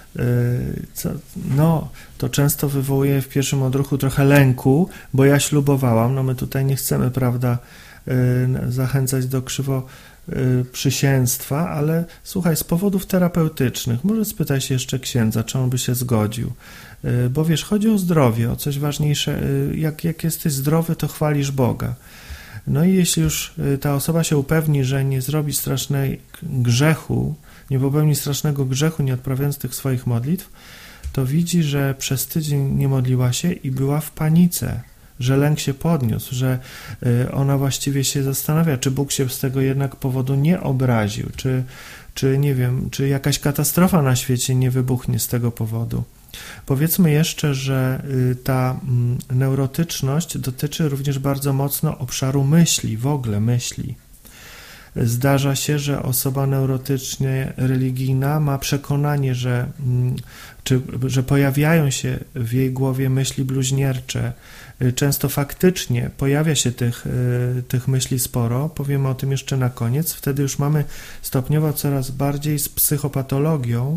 To często wywołuje w pierwszym odruchu trochę lęku, bo ja ślubowałam. No my tutaj nie chcemy, prawda, zachęcać do krzywoprzysięstwa, ale słuchaj, z powodów terapeutycznych, może spytaj się jeszcze księdza, czy on by się zgodził. Bo wiesz, chodzi o zdrowie, o coś ważniejsze. Jak jesteś zdrowy, to chwalisz Boga. No i jeśli już ta osoba się upewni, że nie zrobi strasznego grzechu, nie popełni strasznego grzechu, nie odprawiając tych swoich modlitw, to widzi, że przez tydzień nie modliła się i była w panice, że lęk się podniósł, że ona właściwie się zastanawia, czy Bóg się z tego jednak powodu nie obraził, czy nie wiem, czy jakaś katastrofa na świecie nie wybuchnie z tego powodu. Powiedzmy jeszcze, że ta neurotyczność dotyczy również bardzo mocno obszaru myśli, w ogóle myśli. Zdarza się, że osoba neurotycznie religijna ma przekonanie, że pojawiają się w jej głowie myśli bluźniercze. Często faktycznie pojawia się tych myśli sporo, powiemy o tym jeszcze na koniec. Wtedy już mamy stopniowo coraz bardziej z psychopatologią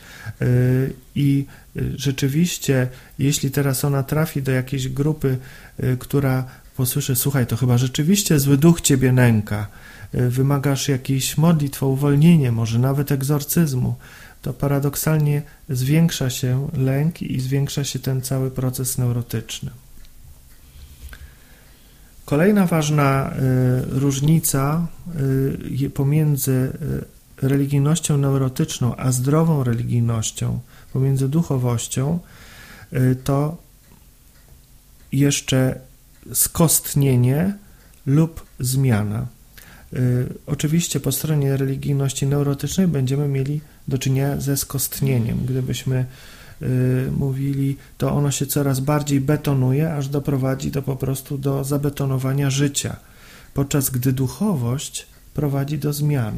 i rzeczywiście, jeśli teraz ona trafi do jakiejś grupy, która posłyszy: słuchaj, to chyba rzeczywiście zły duch ciebie nęka, wymagasz jakiejś modlitw o uwolnienie, może nawet egzorcyzmu, to paradoksalnie zwiększa się lęk i zwiększa się ten cały proces neurotyczny. Kolejna ważna różnica pomiędzy religijnością neurotyczną a zdrową religijnością, pomiędzy duchowością, to jeszcze skostnienie lub zmiana. Oczywiście po stronie religijności neurotycznej będziemy mieli do czynienia ze skostnieniem. Gdybyśmy mówili, to ono się coraz bardziej betonuje, aż doprowadzi po prostu do zabetonowania życia, podczas gdy duchowość prowadzi do zmian.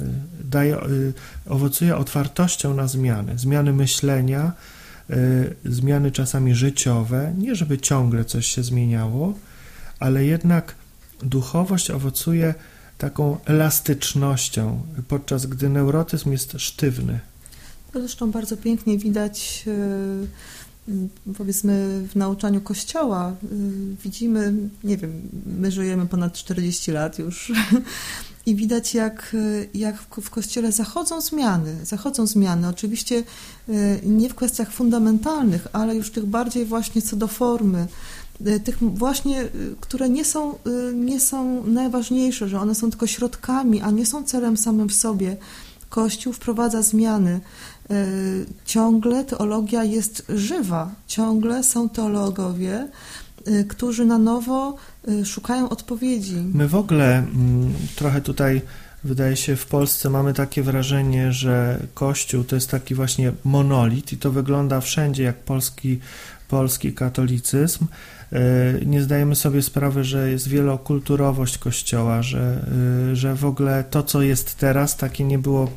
Owocuje otwartością na zmiany myślenia, zmiany czasami życiowe, nie żeby ciągle coś się zmieniało, ale jednak duchowość owocuje taką elastycznością, podczas gdy neurotyzm jest sztywny. To zresztą bardzo pięknie widać, powiedzmy, w nauczaniu Kościoła. Widzimy, nie wiem, my żyjemy ponad 40 lat już i widać, jak w Kościele zachodzą zmiany. Oczywiście nie w kwestiach fundamentalnych, ale już tych bardziej właśnie co do formy, tych właśnie, które nie są najważniejsze, że one są tylko środkami, a nie są celem samym w sobie. Kościół wprowadza zmiany. Ciągle teologia jest żywa. Ciągle są teologowie, którzy na nowo szukają odpowiedzi. My w ogóle trochę tutaj, wydaje się, w Polsce mamy takie wrażenie, że Kościół to jest taki właśnie monolit i to wygląda wszędzie jak polski katolicyzm. Nie zdajemy sobie sprawy, że jest wielokulturowość Kościoła, że w ogóle to, co jest teraz, takie nie było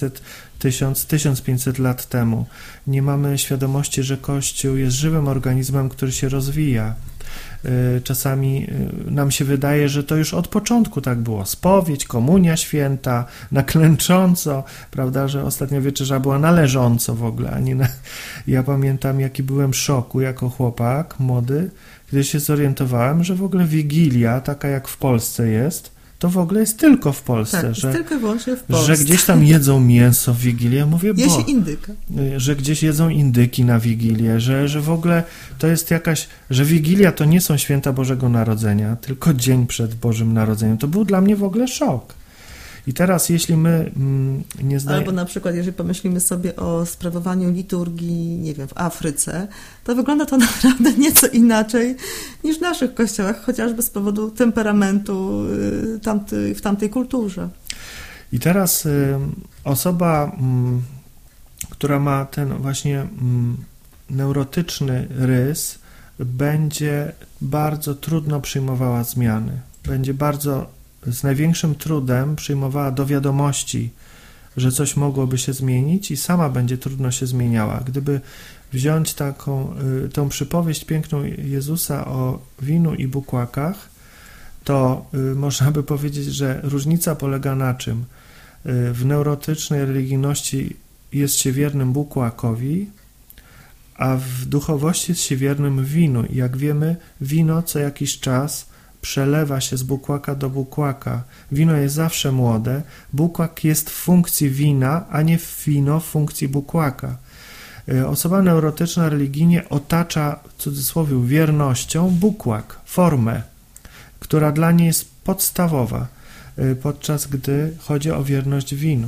1500 lat temu. Nie mamy świadomości, że Kościół jest żywym organizmem, który się rozwija. Czasami nam się wydaje, że to już od początku tak było. Spowiedź, komunia święta, na klęcząco, prawda, że ostatnia wieczerza była na leżąco w ogóle, a nie na... Ja pamiętam, jaki byłem w szoku jako chłopak młody, kiedy się zorientowałem, że w ogóle Wigilia, taka jak w Polsce jest, to w ogóle jest tylko w Polsce. Tak, że, tylko i wyłącznie w Polsce. Że gdzieś tam jedzą mięso w Wigilię, mówię, Je się indyka. Że gdzieś jedzą indyki na Wigilię, że w ogóle to jest jakaś, że Wigilia to nie są święta Bożego Narodzenia, tylko dzień przed Bożym Narodzeniem. To był dla mnie w ogóle szok. I teraz, jeśli my nie Albo na przykład, jeżeli pomyślimy sobie o sprawowaniu liturgii, nie wiem, w Afryce, to wygląda to naprawdę nieco inaczej niż w naszych kościołach, chociażby z powodu temperamentu w tamtej kulturze. I teraz osoba, która ma ten właśnie neurotyczny rys, będzie bardzo trudno przyjmowała zmiany. Będzie bardzo z największym trudem przyjmowała do wiadomości, że coś mogłoby się zmienić i sama będzie trudno się zmieniała. Gdyby wziąć tą przypowieść piękną Jezusa o winu i bukłakach, to można by powiedzieć, że różnica polega na czym? W neurotycznej religijności jest się wiernym bukłakowi, a w duchowości jest się wiernym winu. I jak wiemy, wino co jakiś czas przelewa się z bukłaka do bukłaka. Wino jest zawsze młode, bukłak jest w funkcji wina, a nie wino w funkcji bukłaka. Osoba neurotyczna religijnie otacza, w cudzysłowie, wiernością bukłak, formę, która dla niej jest podstawowa, podczas gdy chodzi o wierność winu.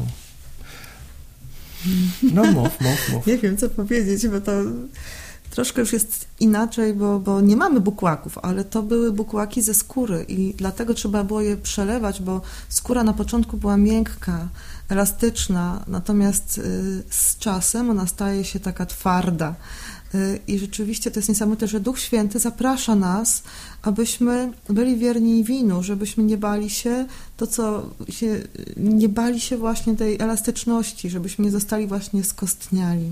No mów. Nie wiem, co powiedzieć, bo to troszkę już jest inaczej, bo nie mamy bukłaków, ale to były bukłaki ze skóry i dlatego trzeba było je przelewać, bo skóra na początku była miękka, elastyczna, natomiast z czasem ona staje się taka twarda. I rzeczywiście to jest niesamowite, że Duch Święty zaprasza nas, abyśmy byli wierni winu, żebyśmy nie bali się nie bali się właśnie tej elastyczności, żebyśmy nie zostali właśnie skostniali.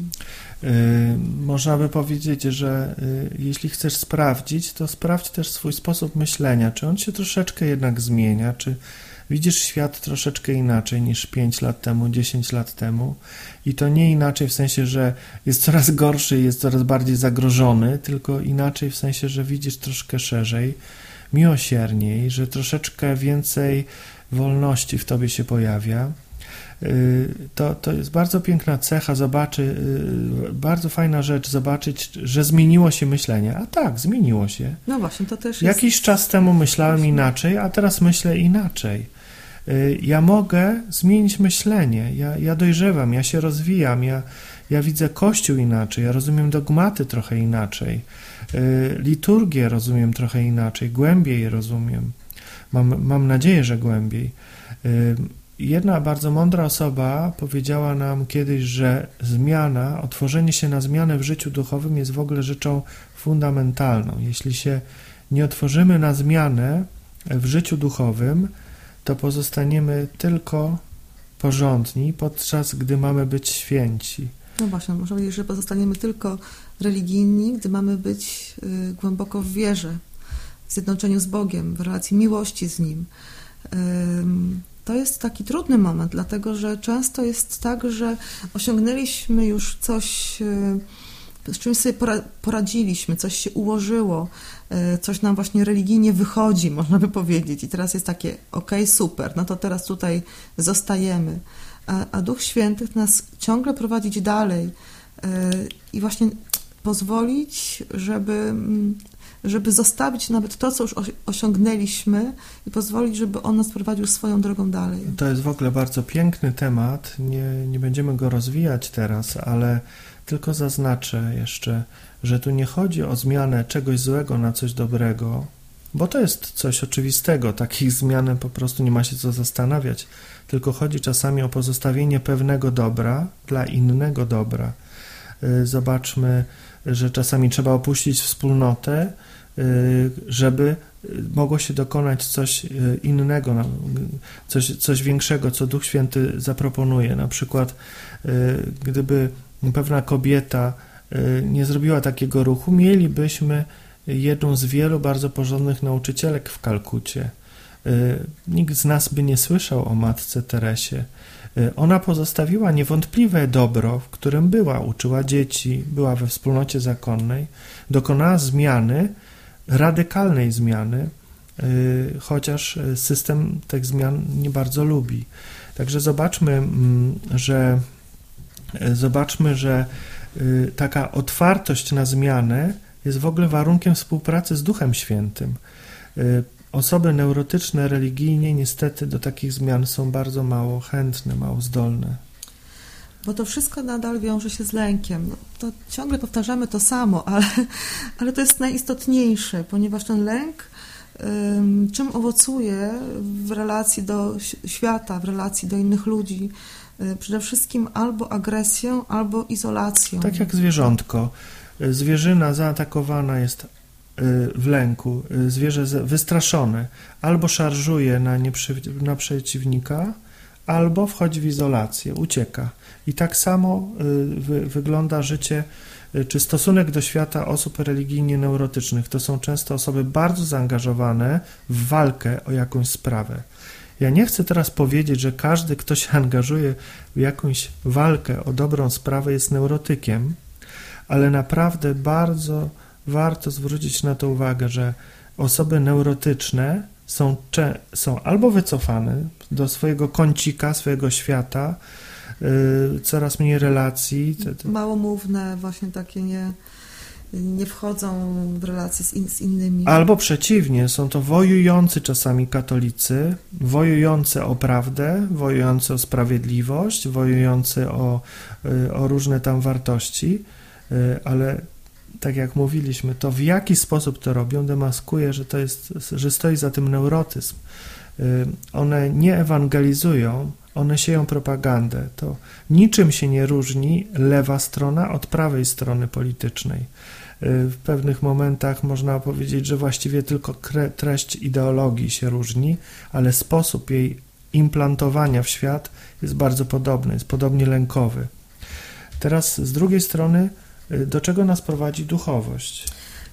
Można by powiedzieć, że jeśli chcesz sprawdzić, to sprawdź też swój sposób myślenia, czy on się troszeczkę jednak zmienia, czy widzisz świat troszeczkę inaczej niż 5 lat temu, 10 lat temu i to nie inaczej w sensie, że jest coraz gorszy, jest coraz bardziej zagrożony, tylko inaczej w sensie, że widzisz troszkę szerzej, miłosierniej, że troszeczkę więcej wolności w tobie się pojawia. To jest bardzo piękna cecha, bardzo fajna rzecz zobaczyć, że zmieniło się myślenie. A tak, zmieniło się. No właśnie, to też Jakiś czas temu myślałem inaczej, a teraz myślę inaczej. Ja mogę zmienić myślenie, ja dojrzewam, ja się rozwijam, ja widzę Kościół inaczej, ja rozumiem dogmaty trochę inaczej, liturgię rozumiem trochę inaczej, głębiej je rozumiem. Mam nadzieję, że głębiej. Jedna bardzo mądra osoba powiedziała nam kiedyś, że otworzenie się na zmianę w życiu duchowym jest w ogóle rzeczą fundamentalną. Jeśli się nie otworzymy na zmianę w życiu duchowym, to pozostaniemy tylko porządni, podczas gdy mamy być święci. No właśnie, można powiedzieć, że pozostaniemy tylko religijni, gdy mamy być głęboko w wierze, w zjednoczeniu z Bogiem, w relacji miłości z Nim. To jest taki trudny moment, dlatego że często jest tak, że osiągnęliśmy już coś, z czymś sobie poradziliśmy, coś się ułożyło, coś nam właśnie religijnie wychodzi, można by powiedzieć. I teraz jest takie, okej, super, no to teraz tutaj zostajemy. A Duch Święty nas ciągle prowadzić dalej i właśnie pozwolić, żeby zostawić nawet to, co już osiągnęliśmy i pozwolić, żeby On nas prowadził swoją drogą dalej. To jest w ogóle bardzo piękny temat, nie będziemy go rozwijać teraz, ale tylko zaznaczę jeszcze, że tu nie chodzi o zmianę czegoś złego na coś dobrego, bo to jest coś oczywistego, takich zmian po prostu nie ma się co zastanawiać, tylko chodzi czasami o pozostawienie pewnego dobra dla innego dobra. Zobaczmy, że czasami trzeba opuścić wspólnotę, żeby mogło się dokonać coś innego, coś większego, co Duch Święty zaproponuje. Na przykład, gdyby pewna kobieta nie zrobiła takiego ruchu, mielibyśmy jedną z wielu bardzo porządnych nauczycielek w Kalkucie. Nikt z nas by nie słyszał o matce Teresie. Ona pozostawiła niewątpliwe dobro, w którym była, uczyła dzieci, była we wspólnocie zakonnej, dokonała zmiany, radykalnej zmiany, chociaż system tych zmian nie bardzo lubi. Także zobaczmy, że taka otwartość na zmianę jest w ogóle warunkiem współpracy z Duchem Świętym. osoby neurotyczne religijnie niestety do takich zmian są bardzo mało chętne, mało zdolne. Bo to wszystko nadal wiąże się z lękiem. No, to ciągle powtarzamy to samo, ale to jest najistotniejsze, ponieważ ten lęk czym owocuje w relacji do świata, w relacji do innych ludzi? Przede wszystkim albo agresją, albo izolacją. Tak jak zwierzątko. Zwierzyna zaatakowana jest w lęku, zwierzę wystraszone albo szarżuje na przeciwnika, albo wchodzi w izolację, ucieka. I tak samo wygląda życie czy stosunek do świata osób religijnie neurotycznych. To są często osoby bardzo zaangażowane w walkę o jakąś sprawę. Ja nie chcę teraz powiedzieć, że każdy, kto się angażuje w jakąś walkę o dobrą sprawę, jest neurotykiem, ale naprawdę bardzo warto zwrócić na to uwagę, że osoby neurotyczne są albo wycofane do swojego kącika, swojego świata, coraz mniej relacji. Małomówne, właśnie takie nie wchodzą w relacje z innymi. Albo przeciwnie, są to wojujący czasami katolicy, wojujący o prawdę, wojujący o sprawiedliwość, wojujący o różne tam wartości, ale tak jak mówiliśmy, to w jaki sposób to robią, demaskuje, że stoi za tym neurotyzm. One nie ewangelizują, one sieją propagandę. To niczym się nie różni lewa strona od prawej strony politycznej. W pewnych momentach można powiedzieć, że właściwie tylko treść ideologii się różni, ale sposób jej implantowania w świat jest bardzo podobny, jest podobnie lękowy. Teraz z drugiej strony, do czego nas prowadzi duchowość?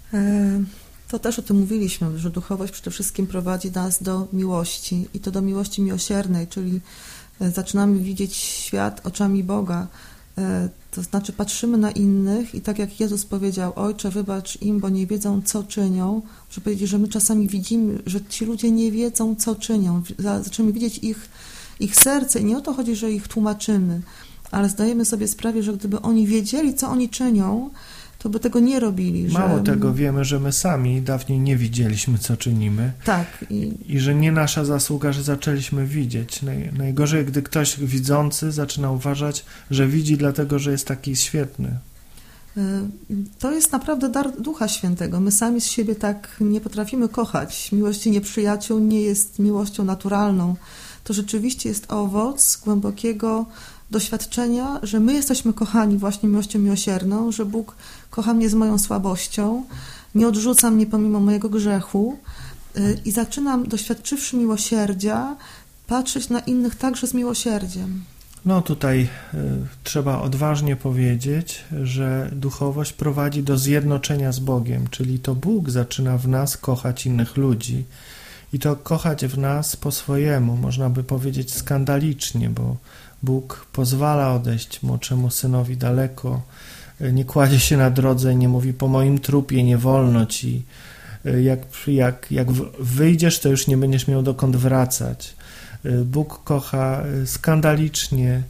To też o tym mówiliśmy, że duchowość przede wszystkim prowadzi nas do miłości i to do miłości miłosiernej, czyli zaczynamy widzieć świat oczami Boga. To znaczy patrzymy na innych i tak jak Jezus powiedział, Ojcze, wybacz im, bo nie wiedzą, co czynią, że powiedzieć, że my czasami widzimy, że ci ludzie nie wiedzą, co czynią. Zaczynamy widzieć ich serce i nie o to chodzi, że ich tłumaczymy, ale zdajemy sobie sprawę, że gdyby oni wiedzieli, co oni czynią, to by tego nie robili. Mało tego, wiemy, że my sami dawniej nie widzieliśmy, co czynimy. Tak. I że nie nasza zasługa, że zaczęliśmy widzieć. Najgorzej, gdy ktoś widzący zaczyna uważać, że widzi dlatego, że jest taki świetny. To jest naprawdę dar Ducha Świętego. My sami z siebie tak nie potrafimy kochać. Miłość nieprzyjaciół nie jest miłością naturalną. To rzeczywiście jest owoc głębokiego doświadczenia, że my jesteśmy kochani właśnie miłością miłosierną, że Bóg kocha mnie z moją słabością, nie odrzuca mnie pomimo mojego grzechu i zaczynam, doświadczywszy miłosierdzia, patrzeć na innych także z miłosierdziem. No tutaj trzeba odważnie powiedzieć, że duchowość prowadzi do zjednoczenia z Bogiem, czyli to Bóg zaczyna w nas kochać innych ludzi i to kochać w nas po swojemu, można by powiedzieć skandalicznie, bo Bóg pozwala odejść młodszemu synowi daleko, nie kładzie się na drodze, nie mówi po moim trupie nie wolno ci, jak wyjdziesz, to już nie będziesz miał dokąd wracać. Bóg kocha skandalicznie,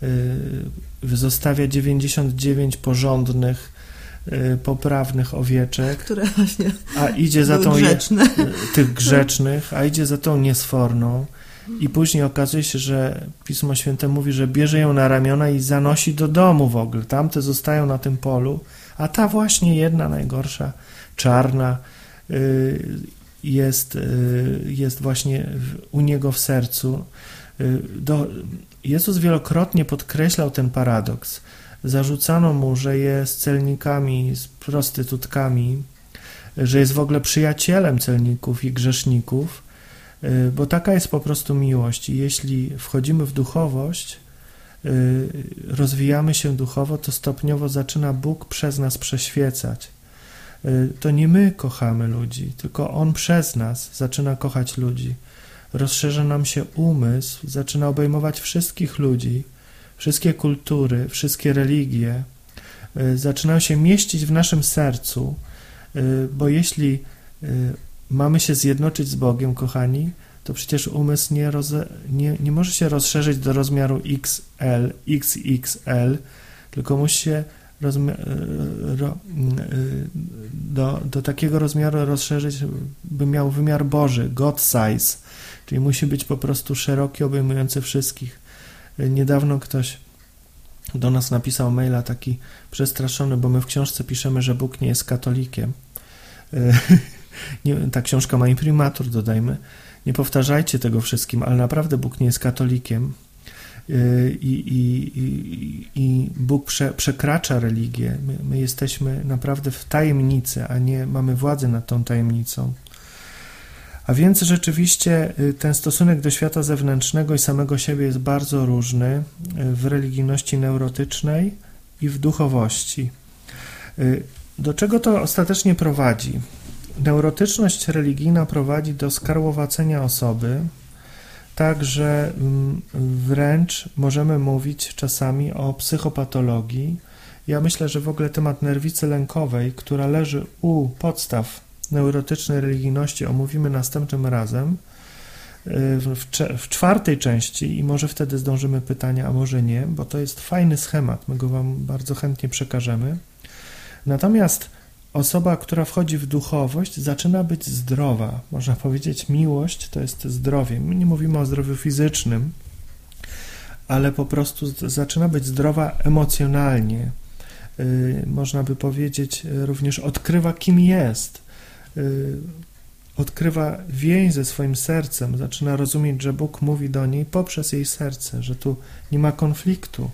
zostawia 99 porządnych, poprawnych owieczek, które właśnie a idzie za tą tych grzecznych, a idzie za tą niesforną. I później okazuje się, że Pismo Święte mówi, że bierze ją na ramiona i zanosi do domu w ogóle. Tamte zostają na tym polu, a ta właśnie jedna najgorsza, czarna, jest właśnie u Niego w sercu. Jezus wielokrotnie podkreślał ten paradoks. Zarzucano Mu, że jest celnikami, z prostytutkami, że jest w ogóle przyjacielem celników i grzeszników, bo taka jest po prostu miłość. I jeśli wchodzimy w duchowość, rozwijamy się duchowo, to stopniowo zaczyna Bóg przez nas przeświecać. To nie my kochamy ludzi, tylko On przez nas zaczyna kochać ludzi. Rozszerza nam się umysł, zaczyna obejmować wszystkich ludzi, wszystkie kultury, wszystkie religie. Zaczynają się mieścić w naszym sercu, bo jeśli mamy się zjednoczyć z Bogiem, kochani, to przecież umysł nie może się rozszerzyć do rozmiaru XL, XXL, tylko musi się do takiego rozmiaru rozszerzyć, by miał wymiar Boży, God size, czyli musi być po prostu szeroki, obejmujący wszystkich. Niedawno ktoś do nas napisał maila taki przestraszony, bo my w książce piszemy, że Bóg nie jest katolikiem. Ta książka ma imprimatur, dodajmy. Nie powtarzajcie tego wszystkim, ale naprawdę Bóg nie jest katolikiem. I Bóg przekracza religię. My jesteśmy naprawdę w tajemnicy, a nie mamy władzy nad tą tajemnicą. A więc rzeczywiście ten stosunek do świata zewnętrznego i samego siebie jest bardzo różny w religijności neurotycznej i w duchowości. Do czego to ostatecznie prowadzi? Neurotyczność religijna prowadzi do skarłowacenia osoby, tak że wręcz możemy mówić czasami o psychopatologii. Ja myślę, że w ogóle temat nerwicy lękowej, która leży u podstaw neurotycznej religijności, omówimy następnym razem w 4. części i może wtedy zdążymy pytania, a może nie, bo to jest fajny schemat, my go Wam bardzo chętnie przekażemy. Natomiast osoba, która wchodzi w duchowość, zaczyna być zdrowa. Można powiedzieć, miłość to jest zdrowie. My nie mówimy o zdrowiu fizycznym, ale po prostu zaczyna być zdrowa emocjonalnie. Można by powiedzieć, również odkrywa, kim jest. Odkrywa więź ze swoim sercem. Zaczyna rozumieć, że Bóg mówi do niej poprzez jej serce, że tu nie ma konfliktu.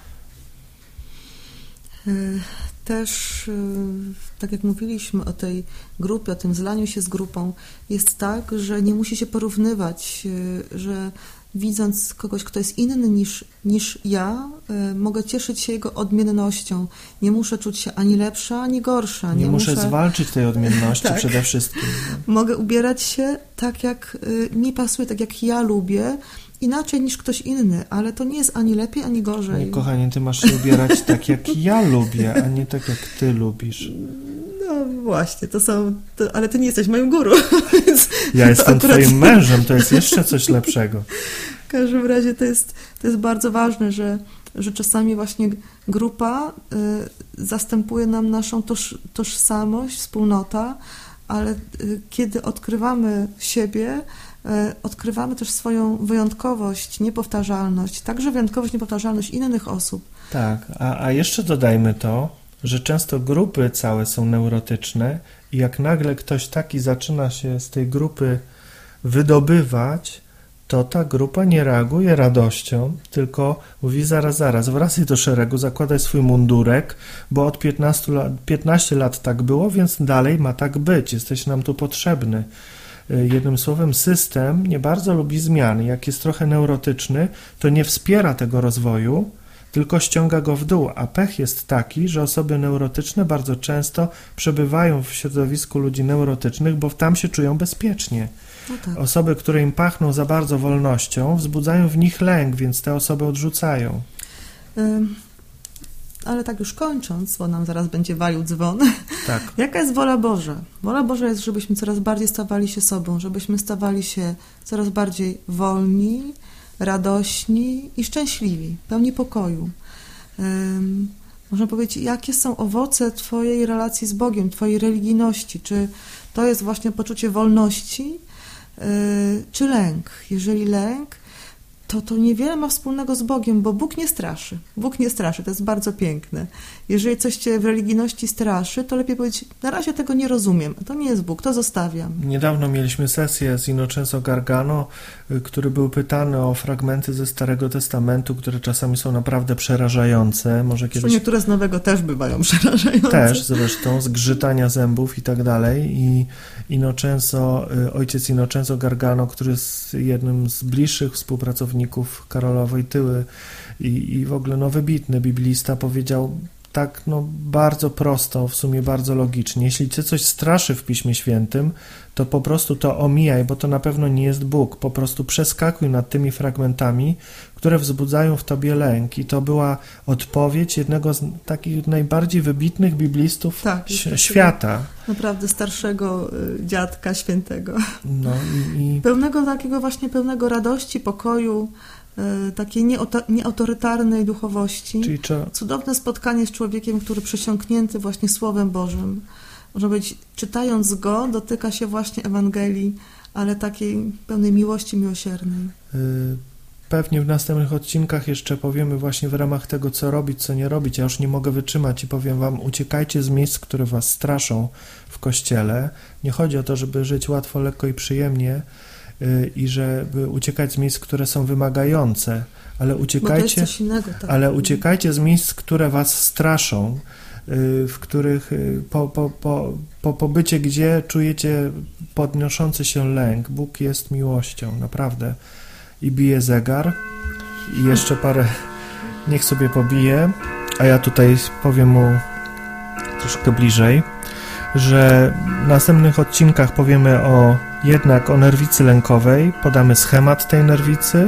Też, tak jak mówiliśmy o tej grupie, o tym zlaniu się z grupą, jest tak, że nie musi się porównywać, że widząc kogoś, kto jest inny niż ja, mogę cieszyć się jego odmiennością. Nie muszę czuć się ani lepsza, ani gorsza. Nie muszę zwalczyć tej odmienności tak. Przede wszystkim. Mogę ubierać się tak, jak mi pasuje, tak jak ja lubię, inaczej niż ktoś inny, ale to nie jest ani lepiej, ani gorzej. Nie, kochanie, ty masz się ubierać tak, jak ja lubię, a nie tak, jak ty lubisz. No właśnie, ale ty nie jesteś moim guru. Więc ja jestem twoim mężem, to jest jeszcze coś lepszego. W każdym razie to jest bardzo ważne, że czasami właśnie grupa zastępuje nam naszą tożsamość, wspólnota, ale kiedy odkrywamy siebie, odkrywamy też swoją wyjątkowość, niepowtarzalność, także wyjątkowość, niepowtarzalność innych osób. Tak, a jeszcze dodajmy to, że często grupy całe są neurotyczne i jak nagle ktoś taki zaczyna się z tej grupy wydobywać, to ta grupa nie reaguje radością, tylko mówi zaraz, wracaj do szeregu, zakładaj swój mundurek, bo od 15 lat tak było, więc dalej ma tak być, jesteś nam tu potrzebny. Jednym słowem, system nie bardzo lubi zmian. Jak jest trochę neurotyczny, to nie wspiera tego rozwoju, tylko ściąga go w dół, a pech jest taki, że osoby neurotyczne bardzo często przebywają w środowisku ludzi neurotycznych, bo tam się czują bezpiecznie. No tak. Osoby, które im pachną za bardzo wolnością, wzbudzają w nich lęk, więc te osoby odrzucają. Ale tak już kończąc, bo nam zaraz będzie walił dzwon. Tak. Jaka jest wola Boża? Wola Boża jest, żebyśmy coraz bardziej stawali się sobą, żebyśmy stawali się coraz bardziej wolni, radośni i szczęśliwi, pełni pokoju. Można powiedzieć, jakie są owoce Twojej relacji z Bogiem, Twojej religijności? Czy to jest właśnie poczucie wolności, czy lęk? Jeżeli lęk, to niewiele ma wspólnego z Bogiem, bo Bóg nie straszy. Bóg nie straszy, to jest bardzo piękne. Jeżeli coś Cię w religijności straszy, to lepiej powiedzieć, na razie tego nie rozumiem, to nie jest Bóg, to zostawiam. Niedawno mieliśmy sesję z Innocenzo Gargano, który był pytany o fragmenty ze Starego Testamentu, które czasami są naprawdę przerażające. Może kiedyś... Niektóre z Nowego też bywają przerażające. Też zresztą, zgrzytania zębów i tak dalej. I ojciec Innocenzo Gargano, który jest jednym z bliższych współpracowników Karola Wojtyły i w ogóle wybitny biblista, powiedział tak bardzo prosto, w sumie bardzo logicznie. Jeśli cię coś straszy w Piśmie Świętym, to po prostu to omijaj, bo to na pewno nie jest Bóg. Po prostu przeskakuj nad tymi fragmentami, które wzbudzają w tobie lęk. I to była odpowiedź jednego z takich najbardziej wybitnych biblistów świata. Naprawdę starszego dziadka świętego. No, Pełnego radości, pokoju, takiej nieautorytarnej duchowości. Czyli Cudowne spotkanie z człowiekiem, który przesiąknięty właśnie Słowem Bożym. Może być, czytając go, dotyka się właśnie Ewangelii, ale takiej pełnej miłości miłosiernej. Pewnie w następnych odcinkach jeszcze powiemy właśnie w ramach tego, co robić, co nie robić. Ja już nie mogę wytrzymać i powiem wam, uciekajcie z miejsc, które was straszą w Kościele. Nie chodzi o to, żeby żyć łatwo, lekko i przyjemnie i żeby uciekać z miejsc, które są wymagające, ale uciekajcie, tak. ale uciekajcie z miejsc, które was straszą, w których po pobycie gdzie czujecie podnoszący się lęk. Bóg jest miłością, naprawdę. I bije zegar i jeszcze parę niech sobie pobije, a ja tutaj powiem mu troszkę bliżej, że w następnych odcinkach powiemy jednak o nerwicy lękowej, podamy schemat tej nerwicy,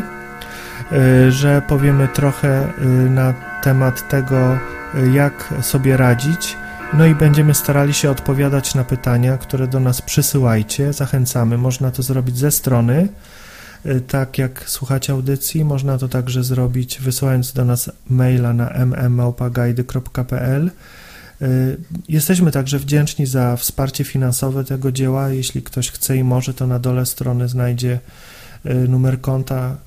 że powiemy trochę na temat tego, jak sobie radzić, no i będziemy starali się odpowiadać na pytania, które do nas przysyłajcie, zachęcamy, można to zrobić ze strony, tak jak słuchacie audycji, można to także zrobić wysyłając do nas maila na mm@guidy.pl. Jesteśmy także wdzięczni za wsparcie finansowe tego dzieła. Jeśli ktoś chce i może, to na dole strony znajdzie numer konta,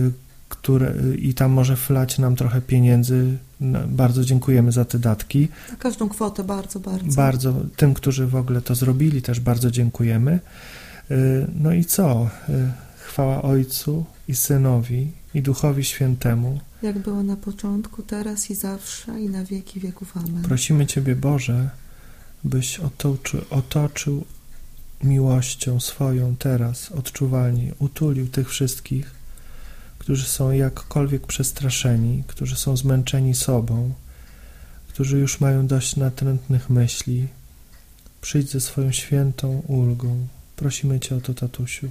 i tam może wlać nam trochę pieniędzy. Bardzo dziękujemy za te datki. Za każdą kwotę bardzo. Bardzo. Tym, którzy w ogóle to zrobili, też bardzo dziękujemy. No i co? Chwała Ojcu i Synowi i Duchowi Świętemu. Jak było na początku, teraz i zawsze, i na wieki wieków. Amen. Prosimy Ciebie, Boże, byś otoczył miłością swoją teraz, odczuwalnie, utulił tych wszystkich, którzy są jakkolwiek przestraszeni, którzy są zmęczeni sobą, którzy już mają dość natrętnych myśli. Przyjdź ze swoją świętą ulgą. Prosimy Cię o to, tatusiu.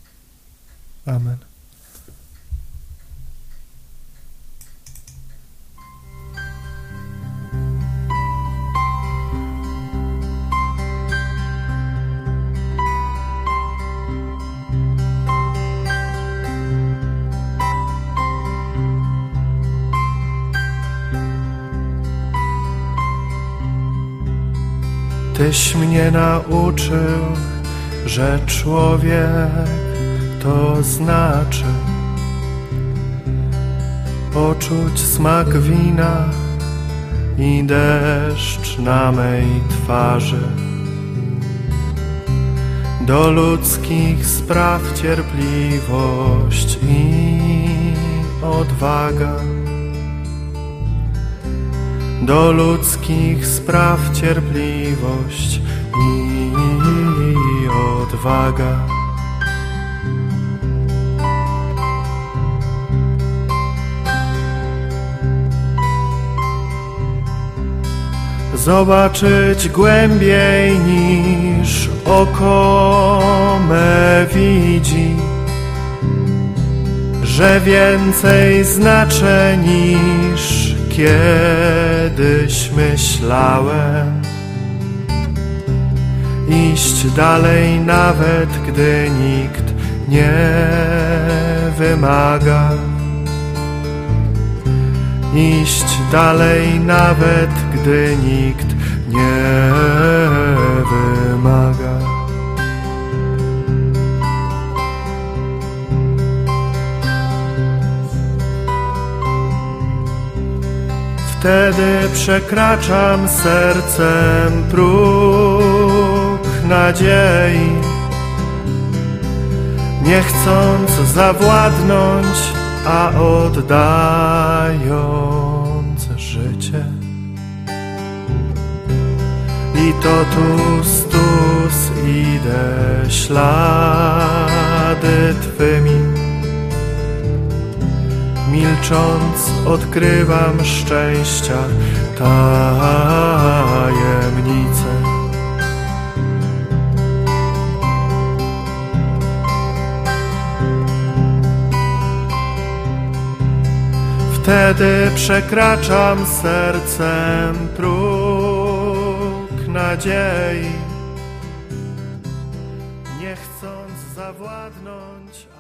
Amen. Tyś mnie nauczył, że człowiek to znaczy poczuć smak wina i deszcz na mej twarzy. Do ludzkich spraw cierpliwość i odwaga. Do ludzkich spraw cierpliwość i odwaga. Zobaczyć głębiej niż oko me widzi, że więcej znaczy niż kiedyś myślałem. Iść dalej nawet gdy nikt nie wymaga. Iść dalej nawet gdy nikt nie wymaga. Wtedy przekraczam sercem próg nadziei, nie chcąc zawładnąć, a oddając życie. I totus idę ślady Twymi, milcząc odkrywam szczęścia tajemnice. Wtedy przekraczam sercem próg nadziei, nie chcąc zawładnąć.